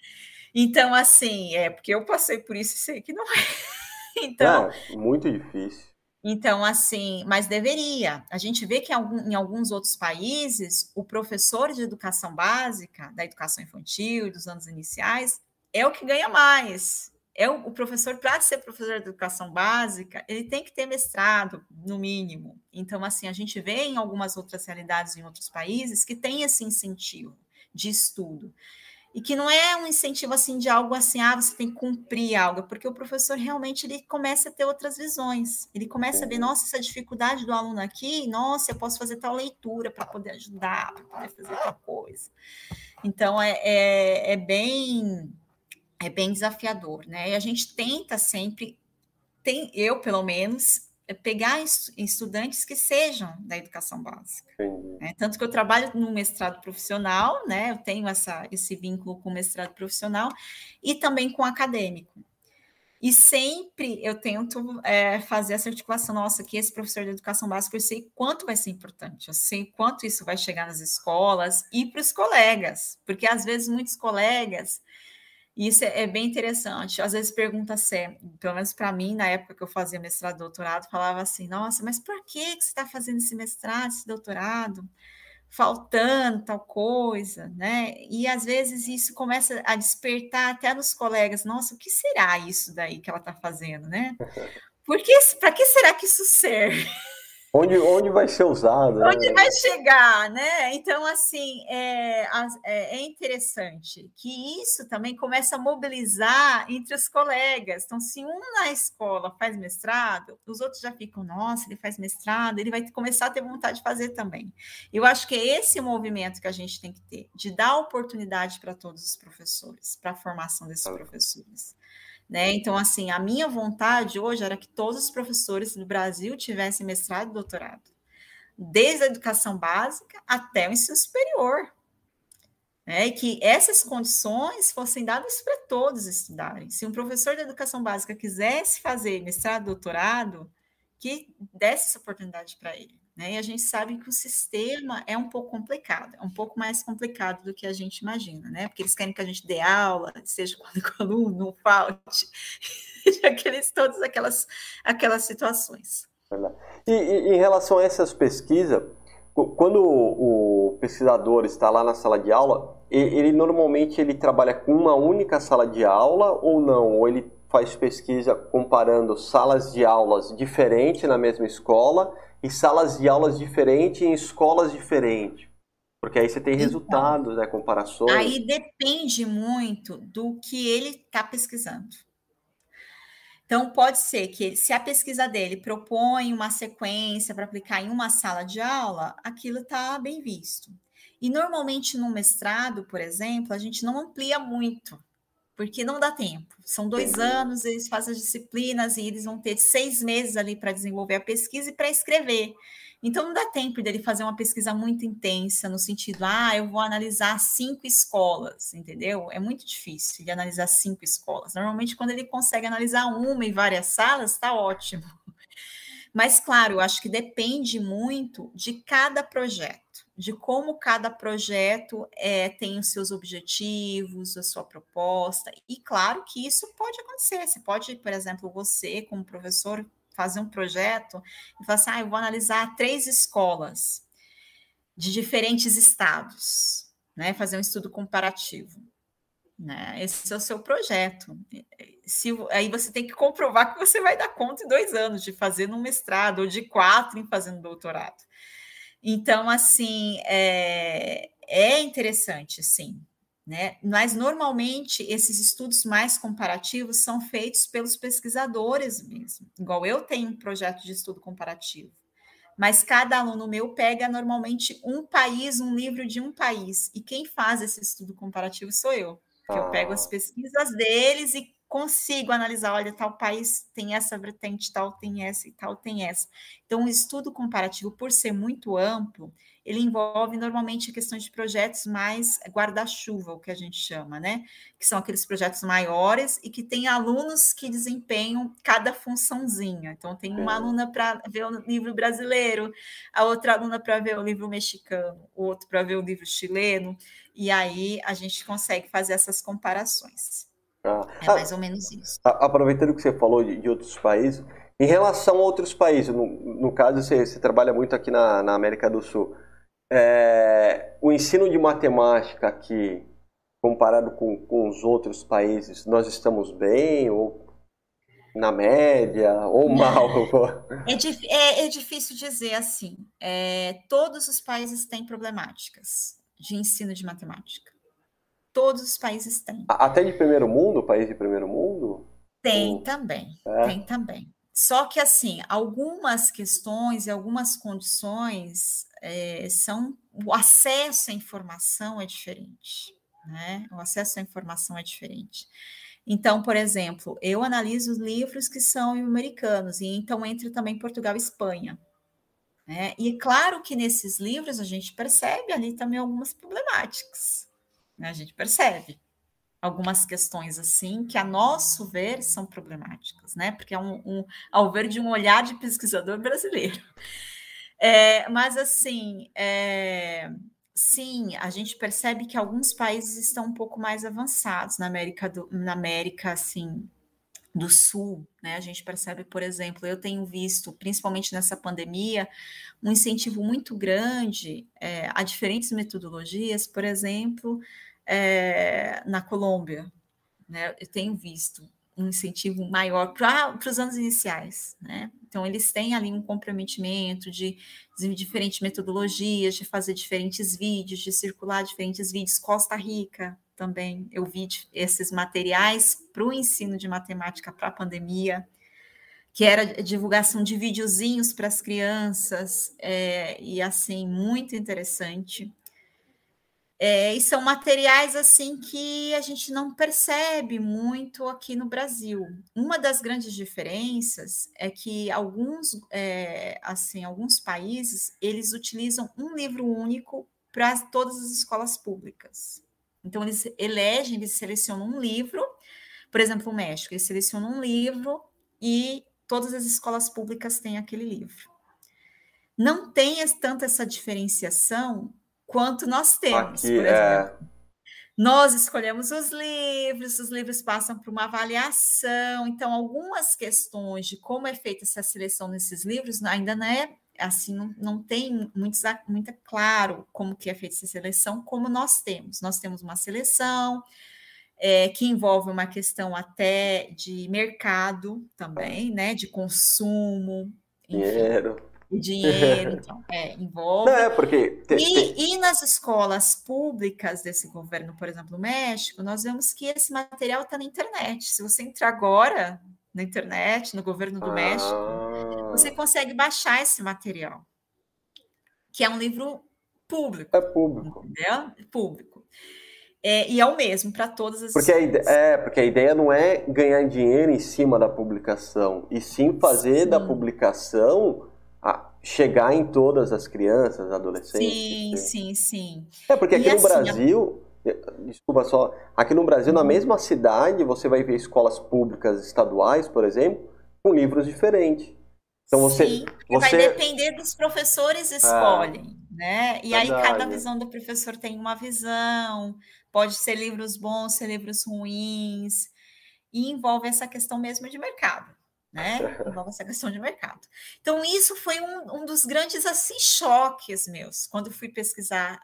Então, assim, é porque eu passei por isso e sei que não é. Então, é muito difícil. Então, assim, mas deveria. A gente vê que em, algum, em alguns outros países, o professor de educação básica, da educação infantil e dos anos iniciais, é o que ganha mais. É o, o professor, para ser professor de educação básica, ele tem que ter mestrado, no mínimo. Então, assim, a gente vê em algumas outras realidades em outros países que tem esse incentivo de estudo. E que não é um incentivo assim de algo assim, ah, você tem que cumprir algo, porque o professor realmente ele começa a ter outras visões. Ele começa a ver, nossa, essa dificuldade do aluno aqui, nossa, eu posso fazer tal leitura para poder ajudar, para poder fazer tal coisa. Então, é, é, é, bem, é bem desafiador, né? E a gente tenta sempre, tem, eu pelo menos, pegar estudantes que sejam da educação básica. Né? Tanto que eu trabalho no mestrado profissional, né? Eu tenho essa, esse vínculo com o mestrado profissional e também com o acadêmico. E sempre eu tento é, fazer essa articulação, nossa, que esse professor de educação básica, eu sei quanto vai ser importante, eu sei quanto isso vai chegar nas escolas e para os colegas, porque às vezes muitos colegas... E isso é bem interessante. Às vezes pergunta se, pelo menos para mim, na época que eu fazia mestrado e doutorado, falava assim, nossa, mas por que você está fazendo esse mestrado, esse doutorado? Faltando tal coisa, né? E às vezes isso começa a despertar até nos colegas, nossa, o que será isso daí que ela está fazendo, né? Porque, para que será que isso serve? Onde, onde vai ser usado? Onde né? vai chegar, né? Então, assim, é, é interessante que isso também começa a mobilizar entre os colegas. Então, se um na escola faz mestrado, os outros já ficam, nossa, ele faz mestrado, ele vai começar a ter vontade de fazer também. Eu acho que é esse movimento que a gente tem que ter, de dar oportunidade para todos os professores, para a formação desses professores. Né? Então, assim, a minha vontade hoje era que todos os professores do Brasil tivessem mestrado e doutorado, desde a educação básica até o ensino superior, né? E que essas condições fossem dadas para todos estudarem. Se um professor de educação básica quisesse fazer mestrado e doutorado, que desse essa oportunidade para ele. Né? E a gente sabe que o sistema é um pouco complicado, é um pouco mais complicado do que a gente imagina, né? Porque eles querem que a gente dê aula, seja quando o aluno não falte, aqueles, todas aquelas, aquelas situações. E, e em relação a essas pesquisas, quando o, o pesquisador está lá na sala de aula, ele normalmente ele trabalha com uma única sala de aula ou não? Ou ele faz pesquisa comparando salas de aulas diferentes na mesma escola e salas de aulas diferentes em escolas diferentes? Porque aí você tem resultados, né, comparações. Aí depende muito do que ele está pesquisando. Então, pode ser que ele, se a pesquisa dele propõe uma sequência para aplicar em uma sala de aula, aquilo está bem visto. E normalmente no mestrado, por exemplo, a gente não amplia muito, porque não dá tempo. São dois anos, eles fazem as disciplinas e eles vão ter seis meses ali para desenvolver a pesquisa e para escrever. Então, não dá tempo dele fazer uma pesquisa muito intensa, no sentido, ah, eu vou analisar cinco escolas, entendeu? É muito difícil de analisar cinco escolas. Normalmente, quando ele consegue analisar uma e várias salas, está ótimo. Mas, claro, eu acho que depende muito de cada projeto, de como cada projeto é, tem os seus objetivos, a sua proposta. E, claro, que isso pode acontecer. Você pode, por exemplo, você, como professor, fazer um projeto e falar assim, ah, eu vou analisar três escolas de diferentes estados, né? Fazer um estudo comparativo. Né? Esse é o seu projeto. Se, aí você tem que comprovar que você vai dar conta em dois anos de fazer no mestrado, ou de quatro em fazer no doutorado. Então, assim, é, é interessante, sim. Né? Mas, normalmente, esses estudos mais comparativos são feitos pelos pesquisadores mesmo. Igual eu tenho um projeto de estudo comparativo. Mas cada aluno meu pega, normalmente, um país, um livro de um país. E quem faz esse estudo comparativo sou eu. Porque eu pego as pesquisas deles e consigo analisar, olha, tal país tem essa vertente, tal tem essa e tal tem essa. Então, o estudo comparativo, por ser muito amplo, ele envolve normalmente questões de projetos mais guarda-chuva, o que a gente chama, né? Que são aqueles projetos maiores e que tem alunos que desempenham cada funçãozinha. Então, tem uma aluna para ver o livro brasileiro, a outra aluna para ver o livro mexicano, o outro para ver o livro chileno, e aí a gente consegue fazer essas comparações. Ah, é mais ou menos isso. Aproveitando que você falou de, de outros países, em relação a outros países, no, no caso você, você trabalha muito aqui na, na América do Sul, é, o ensino de matemática aqui, comparado com, com os outros países, nós estamos bem ou na média ou mal? É, é, é difícil dizer assim. É, todos os países têm problemáticas de ensino de matemática. Todos os países têm. Até de primeiro mundo, país de primeiro mundo? Tem Ou... também, é. tem também. Só que, assim, algumas questões e algumas condições é, são... O acesso à informação é diferente, né? O acesso à informação é diferente. Então, por exemplo, eu analiso os livros que são americanos, e então entra também Portugal e Espanha. Né? E claro que nesses livros a gente percebe ali também algumas problemáticas. A gente percebe algumas questões assim que, a nosso ver, são problemáticas, né? Porque é um, um ao ver de um olhar de pesquisador brasileiro. É, mas, assim, é, sim, a gente percebe que alguns países estão um pouco mais avançados na América, do, na América assim, do Sul, né? A gente percebe, por exemplo, eu tenho visto, principalmente nessa pandemia, um incentivo muito grande é, a diferentes metodologias, por exemplo, é, na Colômbia, né? Eu tenho visto um incentivo maior para os anos iniciais, né? Então, eles têm ali um comprometimento de, de diferentes metodologias, de fazer diferentes vídeos, de circular diferentes vídeos. Costa Rica também, eu vi esses materiais para o ensino de matemática para a pandemia, que era divulgação de videozinhos para as crianças, é, e assim, muito interessante. É, e são materiais assim que a gente não percebe muito aqui no Brasil. Uma das grandes diferenças é que alguns, é, assim, alguns países eles utilizam um livro único para todas as escolas públicas. Então eles elegem, eles selecionam um livro, por exemplo, o México, eles selecionam um livro e todas as escolas públicas têm aquele livro. Não tem tanto essa diferenciação quanto nós temos, Aqui, por exemplo. É... Nós escolhemos os livros, os livros passam por uma avaliação, então algumas questões de como é feita essa seleção nesses livros ainda não é assim, não, não tem muito, muito claro como que é feita essa seleção, como nós temos. Nós temos uma seleção é, que envolve uma questão até de mercado também, né? De consumo, enfim, Dinheiro. o dinheiro, então, é, Não, envolve. é porque te- te- E, e nas escolas públicas desse governo, por exemplo, no México, nós vemos que esse material está na internet. Se você entrar agora na internet, no governo do México, você Ah, consegue baixar esse material, que é um livro é público, público. entendeu? Público. É, e é o mesmo para todas as Porque a, ide- escolas. é, porque a ideia não é ganhar dinheiro em cima da publicação, e sim fazer da Sim, publicação a- chegar em todas as crianças, adolescentes. sim, Enfim. sim, sim. É, porque E aqui no assim, a- Brasil, eh, desculpa só, aqui no Brasil, na Uhum. mesma cidade, você vai ver escolas públicas estaduais, por exemplo, com livros diferentes. Então você, Sim, porque vai você, depender dos professores ah, escolhem, né? E aí cada verdade. visão do professor tem uma visão, pode ser livros bons, ser livros ruins, e envolve essa questão mesmo de mercado, né? Envolve essa questão de mercado. Então, isso foi um, um dos grandes assim, choques meus, quando fui pesquisar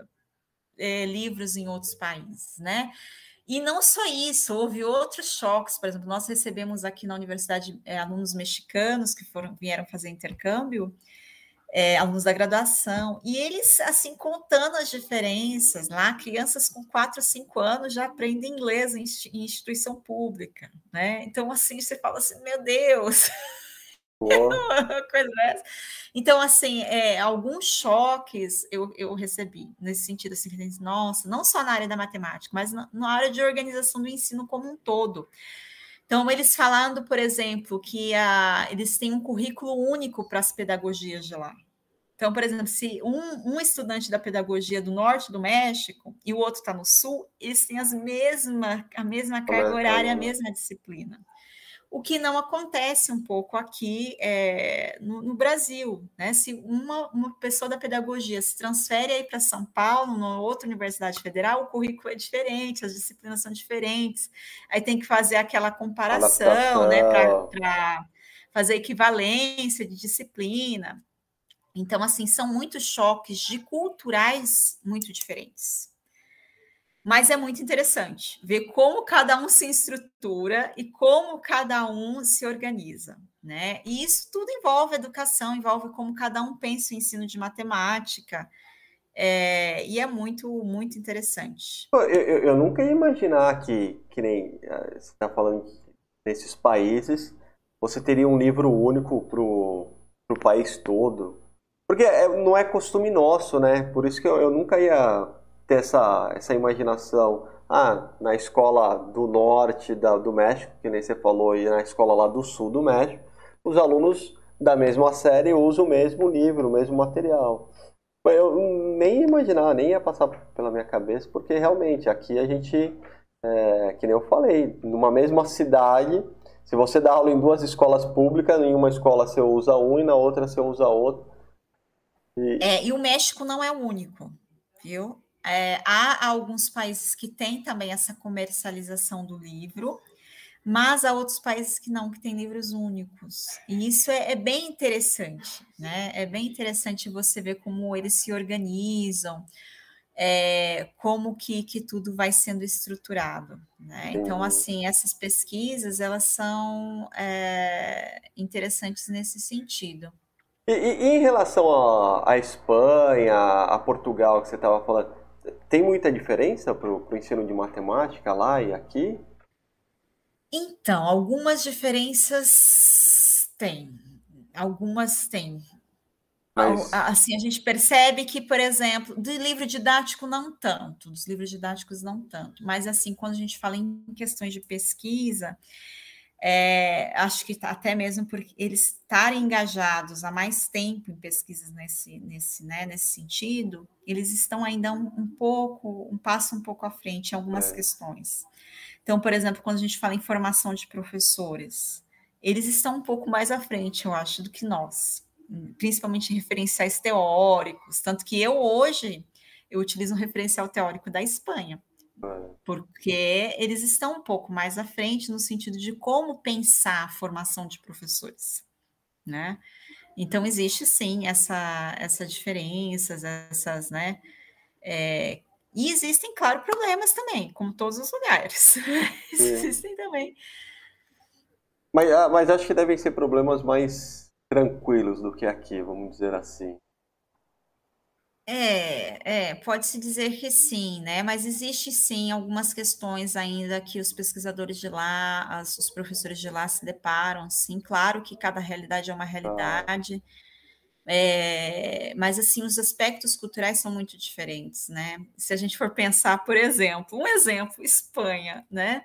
é, livros em outros países, né? E não só isso, houve outros choques. Por exemplo, nós recebemos aqui na universidade é, alunos mexicanos que foram vieram fazer intercâmbio, é, alunos da graduação, e eles, assim, contando as diferenças lá, crianças com quatro, cinco anos já aprendem inglês em instituição pública, né? Então, assim, você fala assim, meu Deus, Pô, uma coisa dessa. Então, assim, é, alguns choques eu, eu recebi, nesse sentido, assim, que, nossa, não só na área da matemática, mas na, na área de organização do ensino como um todo. Então, eles falando, por exemplo, que a, eles têm um currículo único para as pedagogias de lá. Então, por exemplo, se um, um estudante da pedagogia do norte do México e o outro está no sul, eles têm as mesma, a mesma como carga é, cara, horária, a né? mesma disciplina. O que não acontece um pouco aqui é, no, no Brasil, né? Se uma, uma pessoa da pedagogia se transfere aí para São Paulo, numa outra universidade federal, o currículo é diferente, as disciplinas são diferentes, aí tem que fazer aquela comparação, né, Adaptação. para fazer equivalência de disciplina. Então, assim, são muitos choques de culturais muito diferentes. Mas é muito interessante ver como cada um se estrutura e como cada um se organiza, né? E isso tudo envolve educação, envolve como cada um pensa o ensino de matemática, é, e é muito, muito interessante. Pô, Eu, eu, eu nunca ia imaginar que, que nem ah, você está falando que nesses países, você teria um livro único pro, pro país todo. Porque é- não é costume nosso, né? Por isso que eu, eu nunca ia ter essa, essa imaginação. Ah, na escola do norte da, do México, que nem você falou, e na escola lá do sul do México, os alunos da mesma série usam o mesmo livro, o mesmo material. Mas eu nem ia imaginar, nem ia passar pela minha cabeça, porque realmente aqui a gente, é, que nem eu falei, numa mesma cidade, se você dá aula em duas escolas públicas, em uma escola você usa um e na outra você usa outro. E, É, e o México não é o único, viu? É, há alguns países que têm também essa comercialização do livro, mas há outros países que não, que têm livros únicos. E isso é, é bem interessante, né? É bem interessante você ver como eles se organizam, é, como que, que tudo vai sendo estruturado, né? Então, entendi. assim, essas pesquisas, elas são é, interessantes nesse sentido. E, e- e em relação à à Espanha, a Portugal, que você estava falando, tem muita diferença para o ensino de matemática lá e aqui? Então, algumas diferenças tem, algumas tem. Ao- Mas, a- Assim, a gente percebe que, por exemplo, do livro didático não tanto, dos livros didáticos não tanto, mas assim, quando a gente fala em questões de pesquisa, é, acho que tá- até mesmo por eles estarem engajados há mais tempo em pesquisas nesse, nesse, né, nesse sentido, eles estão ainda um, um pouco, um passo um pouco à frente em algumas é, questões. Então, por exemplo, quando a gente fala em formação de professores, eles estão um pouco mais à frente, eu acho, do que nós, principalmente em referenciais teóricos, tanto que eu hoje eu utilizo um referencial teórico da Espanha, é, porque eles estão um pouco mais à frente no sentido de como pensar a formação de professores, né? Então, existe sim essa, essa diferenças, essas, né? É, e existem, claro, problemas também, como todos os lugares. Sim. Existem também. Mas, ah, mas acho que devem ser problemas mais tranquilos do que aqui, vamos dizer assim. É, é, pode-se dizer que sim, né? Mas existe sim algumas questões ainda que os pesquisadores de lá, as- os professores de lá se deparam, sim. Claro que cada realidade é uma Ah, realidade, é, mas assim, os aspectos culturais são muito diferentes, né? Se a gente for pensar, por exemplo, um exemplo, Espanha, né?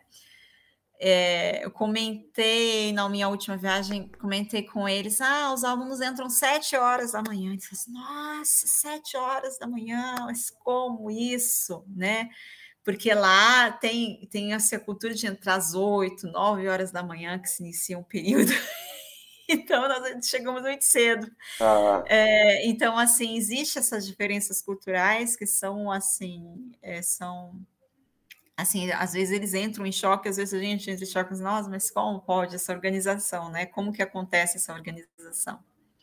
É, eu comentei na minha última viagem, comentei com eles, ah, os alunos entram sete horas da manhã. Eles falam assim, nossa, sete horas da manhã, mas como isso, né? Porque lá tem, tem essa cultura de entrar às oito, nove horas da manhã, que se inicia um período. Então, nós chegamos muito cedo. ah, É, então, assim, existe essas diferenças culturais que são, assim, é, são assim, às vezes eles entram em choque, às vezes a gente entra em choque, nossa, mas como pode essa organização, né? Como que acontece essa organização?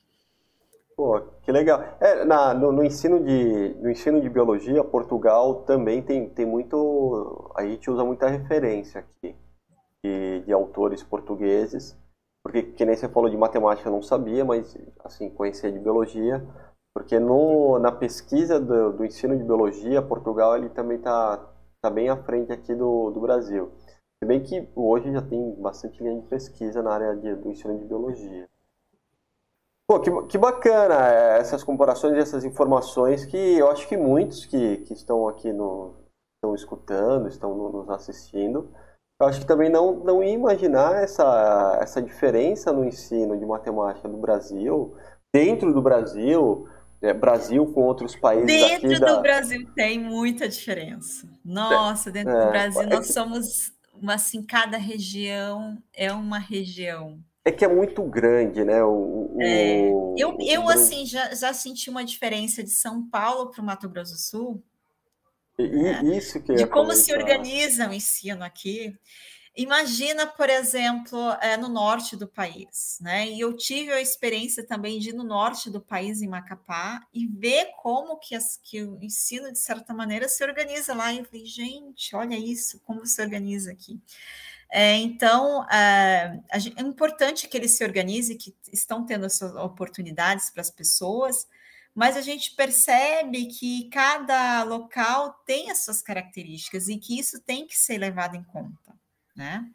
pô, que legal. É, na, no, no ensino de, no ensino de biologia, Portugal também tem, tem muito. A gente usa muita referência aqui de, de autores portugueses, porque, que nem você falou de matemática, eu não sabia, mas assim, conhecia de biologia, porque no, na pesquisa do, do ensino de biologia, Portugal ele também está tá bem à frente aqui do, do Brasil. Se bem que hoje já tem bastante linha de pesquisa na área de, do ensino de biologia. Pô, que, que bacana é, essas comparações e essas informações que eu acho que muitos que, que estão aqui no, estão escutando, estão no- nos assistindo, eu acho que também não, não ia imaginar essa, essa diferença no ensino de matemática do Brasil, dentro do Brasil, é, Brasil com outros países aqui Dentro do da. Brasil tem muita diferença. Nossa, dentro do Brasil É, é nós que, somos, uma, assim, cada região é uma região. é que é muito grande, né? O, Eu, o, o, o eu Brasil. assim, já, já senti uma diferença de São Paulo para o Mato Grosso do Sul, E, né? e isso que eu De ia como se comentar. organiza o ensino aqui. Imagina, por exemplo, é, no norte do país, né? E eu tive a experiência também de ir no norte do país, em Macapá, e ver como que, as, que o ensino, de certa maneira, se organiza lá. E eu falei, gente, olha isso, como se organiza aqui. É, então, é, é importante que eles se organizem, que estão tendo essas oportunidades para as pessoas, mas a gente percebe que cada local tem as suas características e que isso tem que ser levado em conta, né?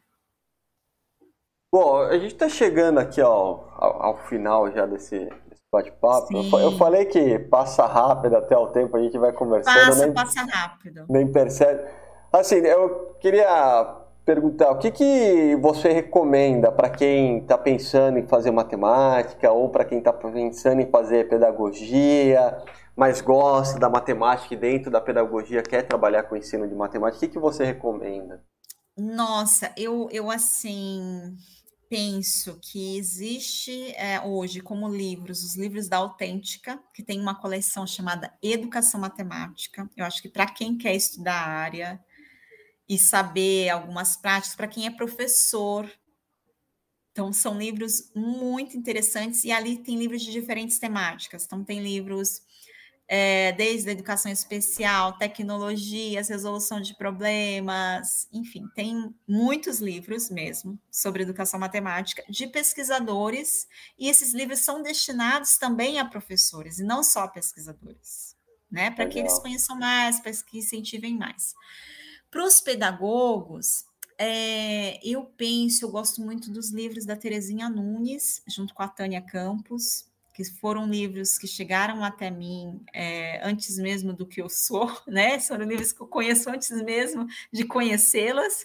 Bom, a gente está chegando aqui ao, ao, ao final já desse, desse bate-papo. Eu, fa- eu Sim, falei que passa rápido até o tempo, a gente vai conversando, passa, nem, passa rápido. nem percebe. Assim, eu queria perguntar, o que que você recomenda para quem está pensando em fazer matemática ou para quem está pensando em fazer pedagogia, mas gosta da matemática e dentro da pedagogia quer trabalhar com o ensino de matemática, o que que você recomenda? Nossa, eu, eu assim penso que existe é, hoje como livros, os livros da Autêntica, que tem uma coleção chamada Educação Matemática. Eu acho que para quem quer estudar a área e saber algumas práticas, para quem é professor, então são livros muito interessantes e ali tem livros de diferentes temáticas. Então tem livros é, desde a educação especial, tecnologias, resolução de problemas, enfim, tem muitos livros mesmo sobre educação matemática de pesquisadores, e esses livros são destinados também a professores, e não só a pesquisadores, né? Para que eles Legal. conheçam mais, para que incentivem mais. Para os pedagogos, é, eu penso, eu gosto muito dos livros da Terezinha Nunes, junto com a Tânia Campos, que foram livros que chegaram até mim é, antes mesmo do que eu sou, né? São livros que eu conheço antes mesmo de conhecê-las,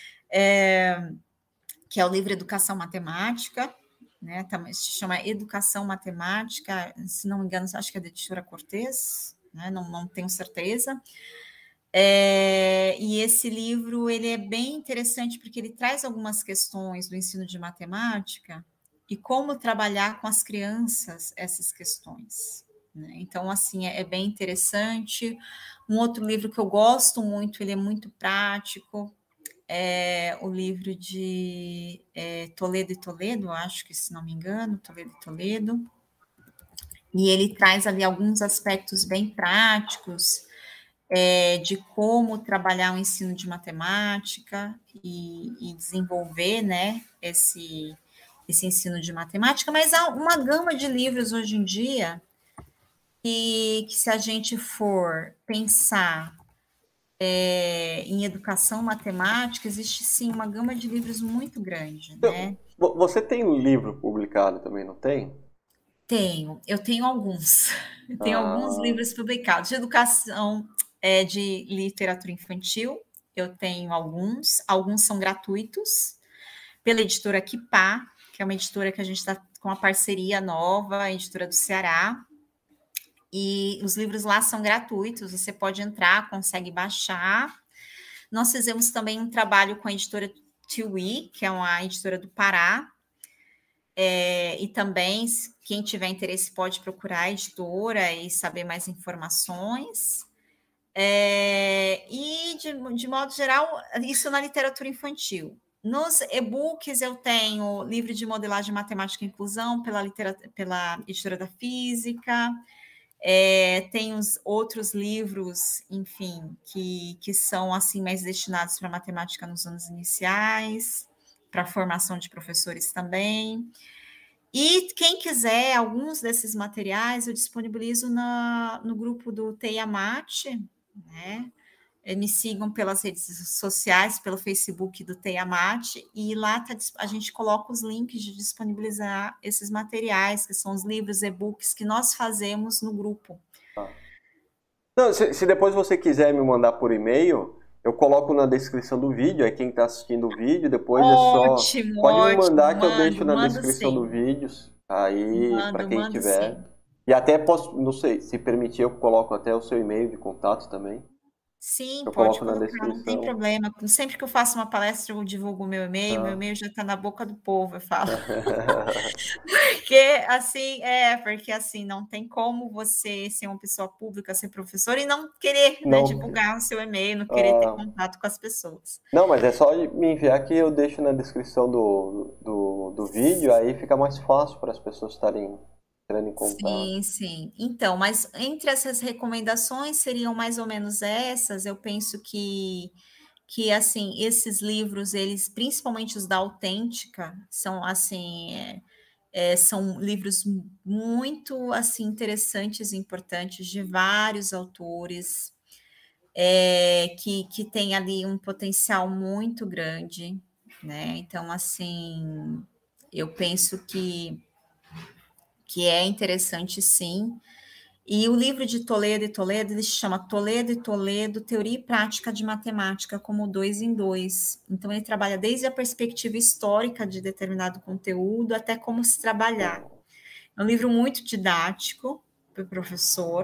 é, que é o livro Educação Matemática, né? Também se chama Educação Matemática, se não me engano, acho que é da editora Cortez, né? Não, não tenho certeza. É, e esse livro ele é bem interessante porque ele traz algumas questões do ensino de matemática e como trabalhar com as crianças essas questões, né? Então, assim, é, é bem interessante. Um outro livro que eu gosto muito, ele é muito prático, é o livro de é, Toledo e Toledo, acho que, se não me engano, Toledo e Toledo. e ele traz ali alguns aspectos bem práticos, é, de como trabalhar o ensino de matemática e, e desenvolver, né, esse, esse ensino de matemática, mas há uma gama de livros hoje em dia que, que se a gente for pensar é, em educação matemática, existe sim uma gama de livros muito grande, né? Você tem um livro publicado também, não tem? Tenho, eu tenho alguns. Eu tenho alguns Ah, livros publicados de educação, é, de literatura infantil. Eu tenho alguns, alguns são gratuitos, pela editora Kipá, que é uma editora que a gente está com uma parceria nova, a editora do Ceará. E os livros lá são gratuitos, você pode entrar, consegue baixar. Nós fizemos também um trabalho com a editora Tiwi, que é uma editora do Pará, é, e também, quem tiver interesse pode procurar a editora e saber mais informações. É, e, de, de modo geral, isso na literatura infantil. Nos e-books, eu tenho livro de modelagem matemática e inclusão pela, pela editora da Física, é, tem os outros livros, enfim, que, que são assim mais destinados para matemática nos anos iniciais, para a formação de professores também. E quem quiser, alguns desses materiais eu disponibilizo na, no grupo do Teiamat, né? Me sigam pelas redes sociais, pelo Facebook do Teiamat, e lá tá, a gente coloca os links de disponibilizar esses materiais, que são os livros, e-books que nós fazemos no grupo. tá. Não, se, se depois você quiser me mandar por e-mail, eu coloco na descrição do vídeo, aí quem está assistindo o vídeo, depois é só... Ótimo, Pode me ótimo, mandar que eu deixo mando, na mando descrição do sim, vídeo, aí para mando, quem mando tiver. sim. E até posso, não sei, se permitir, eu coloco até o seu e-mail de contato também. Sim, Eu pode coloco na colocar, não tem descrição. problema. Sempre que eu faço uma palestra, eu divulgo o meu e-mail, meu Tá. e-mail já está na boca do povo, eu falo. Porque assim, é, porque assim, não tem como você ser uma pessoa pública, ser professor e não querer, né, Não, divulgar o seu e-mail, não querer ter ah, contato com as pessoas. não, mas é só me enviar que eu deixo na descrição do, do, do vídeo, aí fica mais fácil para as pessoas estarem entrando em contato. Sim, sim. Então, mas entre essas recomendações seriam mais ou menos essas, eu penso que que assim, esses livros, eles, principalmente os da Autêntica, são assim, é, é, são livros muito assim interessantes e importantes de vários autores, é, que, que tem ali um potencial muito grande, né? Então, assim, eu penso que, que é interessante sim. E o livro de Toledo e Toledo, ele se chama Toledo e Toledo, Teoria e Prática de Matemática, como dois em dois. Então, ele trabalha desde a perspectiva histórica de determinado conteúdo até como se trabalhar. É um livro muito didático para o professor,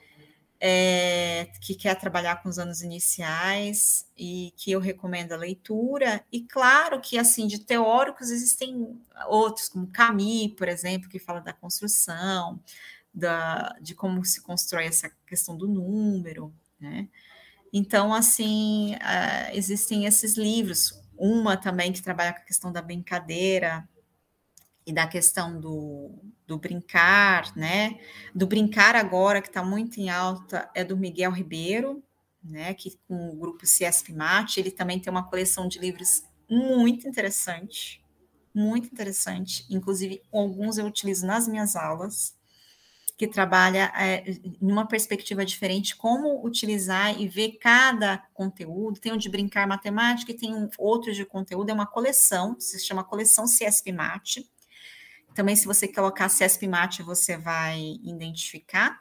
é, que quer trabalhar com os anos iniciais e que eu recomendo a leitura. E claro que, assim, de teóricos existem outros, como Camus, por exemplo, que fala da construção, da, de como se constrói essa questão do número, né? Então, assim, uh, existem esses livros. Uma também que trabalha com a questão da brincadeira e da questão do, do brincar, né? Do brincar agora, que está muito em alta, é do Miguel Ribeiro, né? Que com o grupo CIESP-MAT, ele também tem uma coleção de livros muito interessante, muito interessante. Inclusive, alguns eu utilizo nas minhas aulas, que trabalha é, em uma perspectiva diferente, como utilizar e ver cada conteúdo. Tem um de brincar matemática e tem um outro de conteúdo, é uma coleção, se chama coleção CIESP-MAT. Também, se você colocar CIESP-MAT, você vai identificar.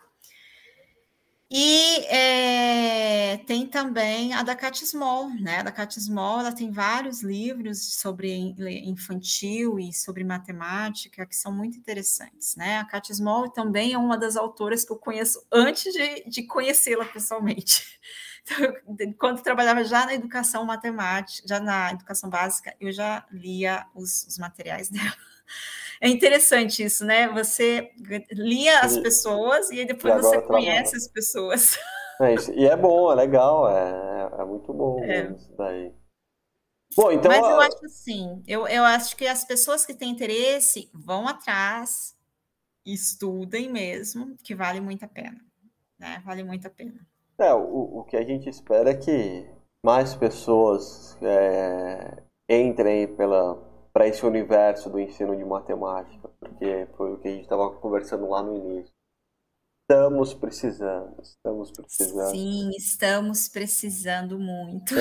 E é, tem também a da Cat Small, né? A da Cat Small, ela tem vários livros sobre infantil e sobre matemática que são muito interessantes, né? A Cat Small também é uma das autoras que eu conheço antes de, de conhecê-la pessoalmente. Então, quando trabalhava já na educação matemática, já na educação básica, eu já lia os, os materiais dela. É interessante isso, né? Você lia as pessoas e depois você conhece as pessoas. É isso. E é bom, é legal, é, é muito bom É. mesmo isso daí. Bom, então... Mas eu acho assim, eu, eu acho que as pessoas que têm interesse vão atrás, estudem mesmo, que vale muito a pena, né? Vale muito a pena. É, o, o que a gente espera é que mais pessoas é, entrem pela, para esse universo do ensino de matemática, porque foi o que a gente estava conversando lá no início. Estamos precisando, estamos precisando. Sim, estamos precisando muito.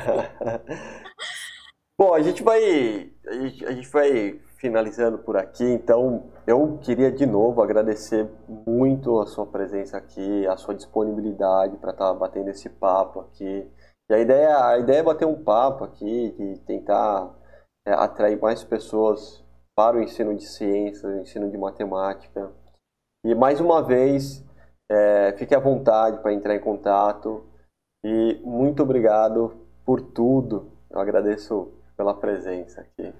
Bom, a gente vai, a gente, a gente vai finalizando por aqui, então eu queria de novo agradecer muito a sua presença aqui, a sua disponibilidade para estar batendo esse papo aqui. E a ideia, a ideia é bater um papo aqui, de tentar é, atrair mais pessoas para o ensino de ciências, o ensino de matemática. E mais uma vez, é, fique à vontade para entrar em contato e muito obrigado por tudo. Eu agradeço pela presença aqui.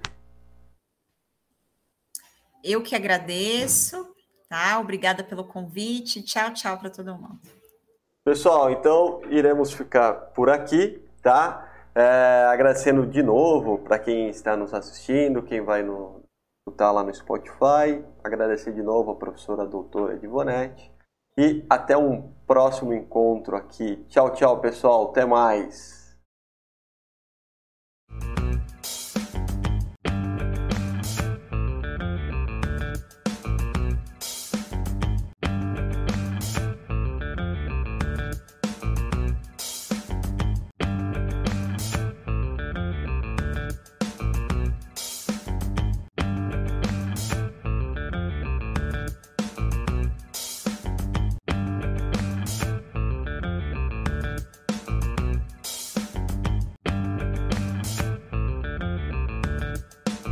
Eu que agradeço, tá? Obrigada pelo convite. Tchau, tchau para todo mundo. Pessoal, então iremos ficar por aqui, tá? É, agradecendo de novo para quem está nos assistindo, quem vai no, escutar lá no Spotify. Agradecer de novo a professora doutora Edivonete. E até um próximo encontro aqui. Tchau, tchau, pessoal. Até mais.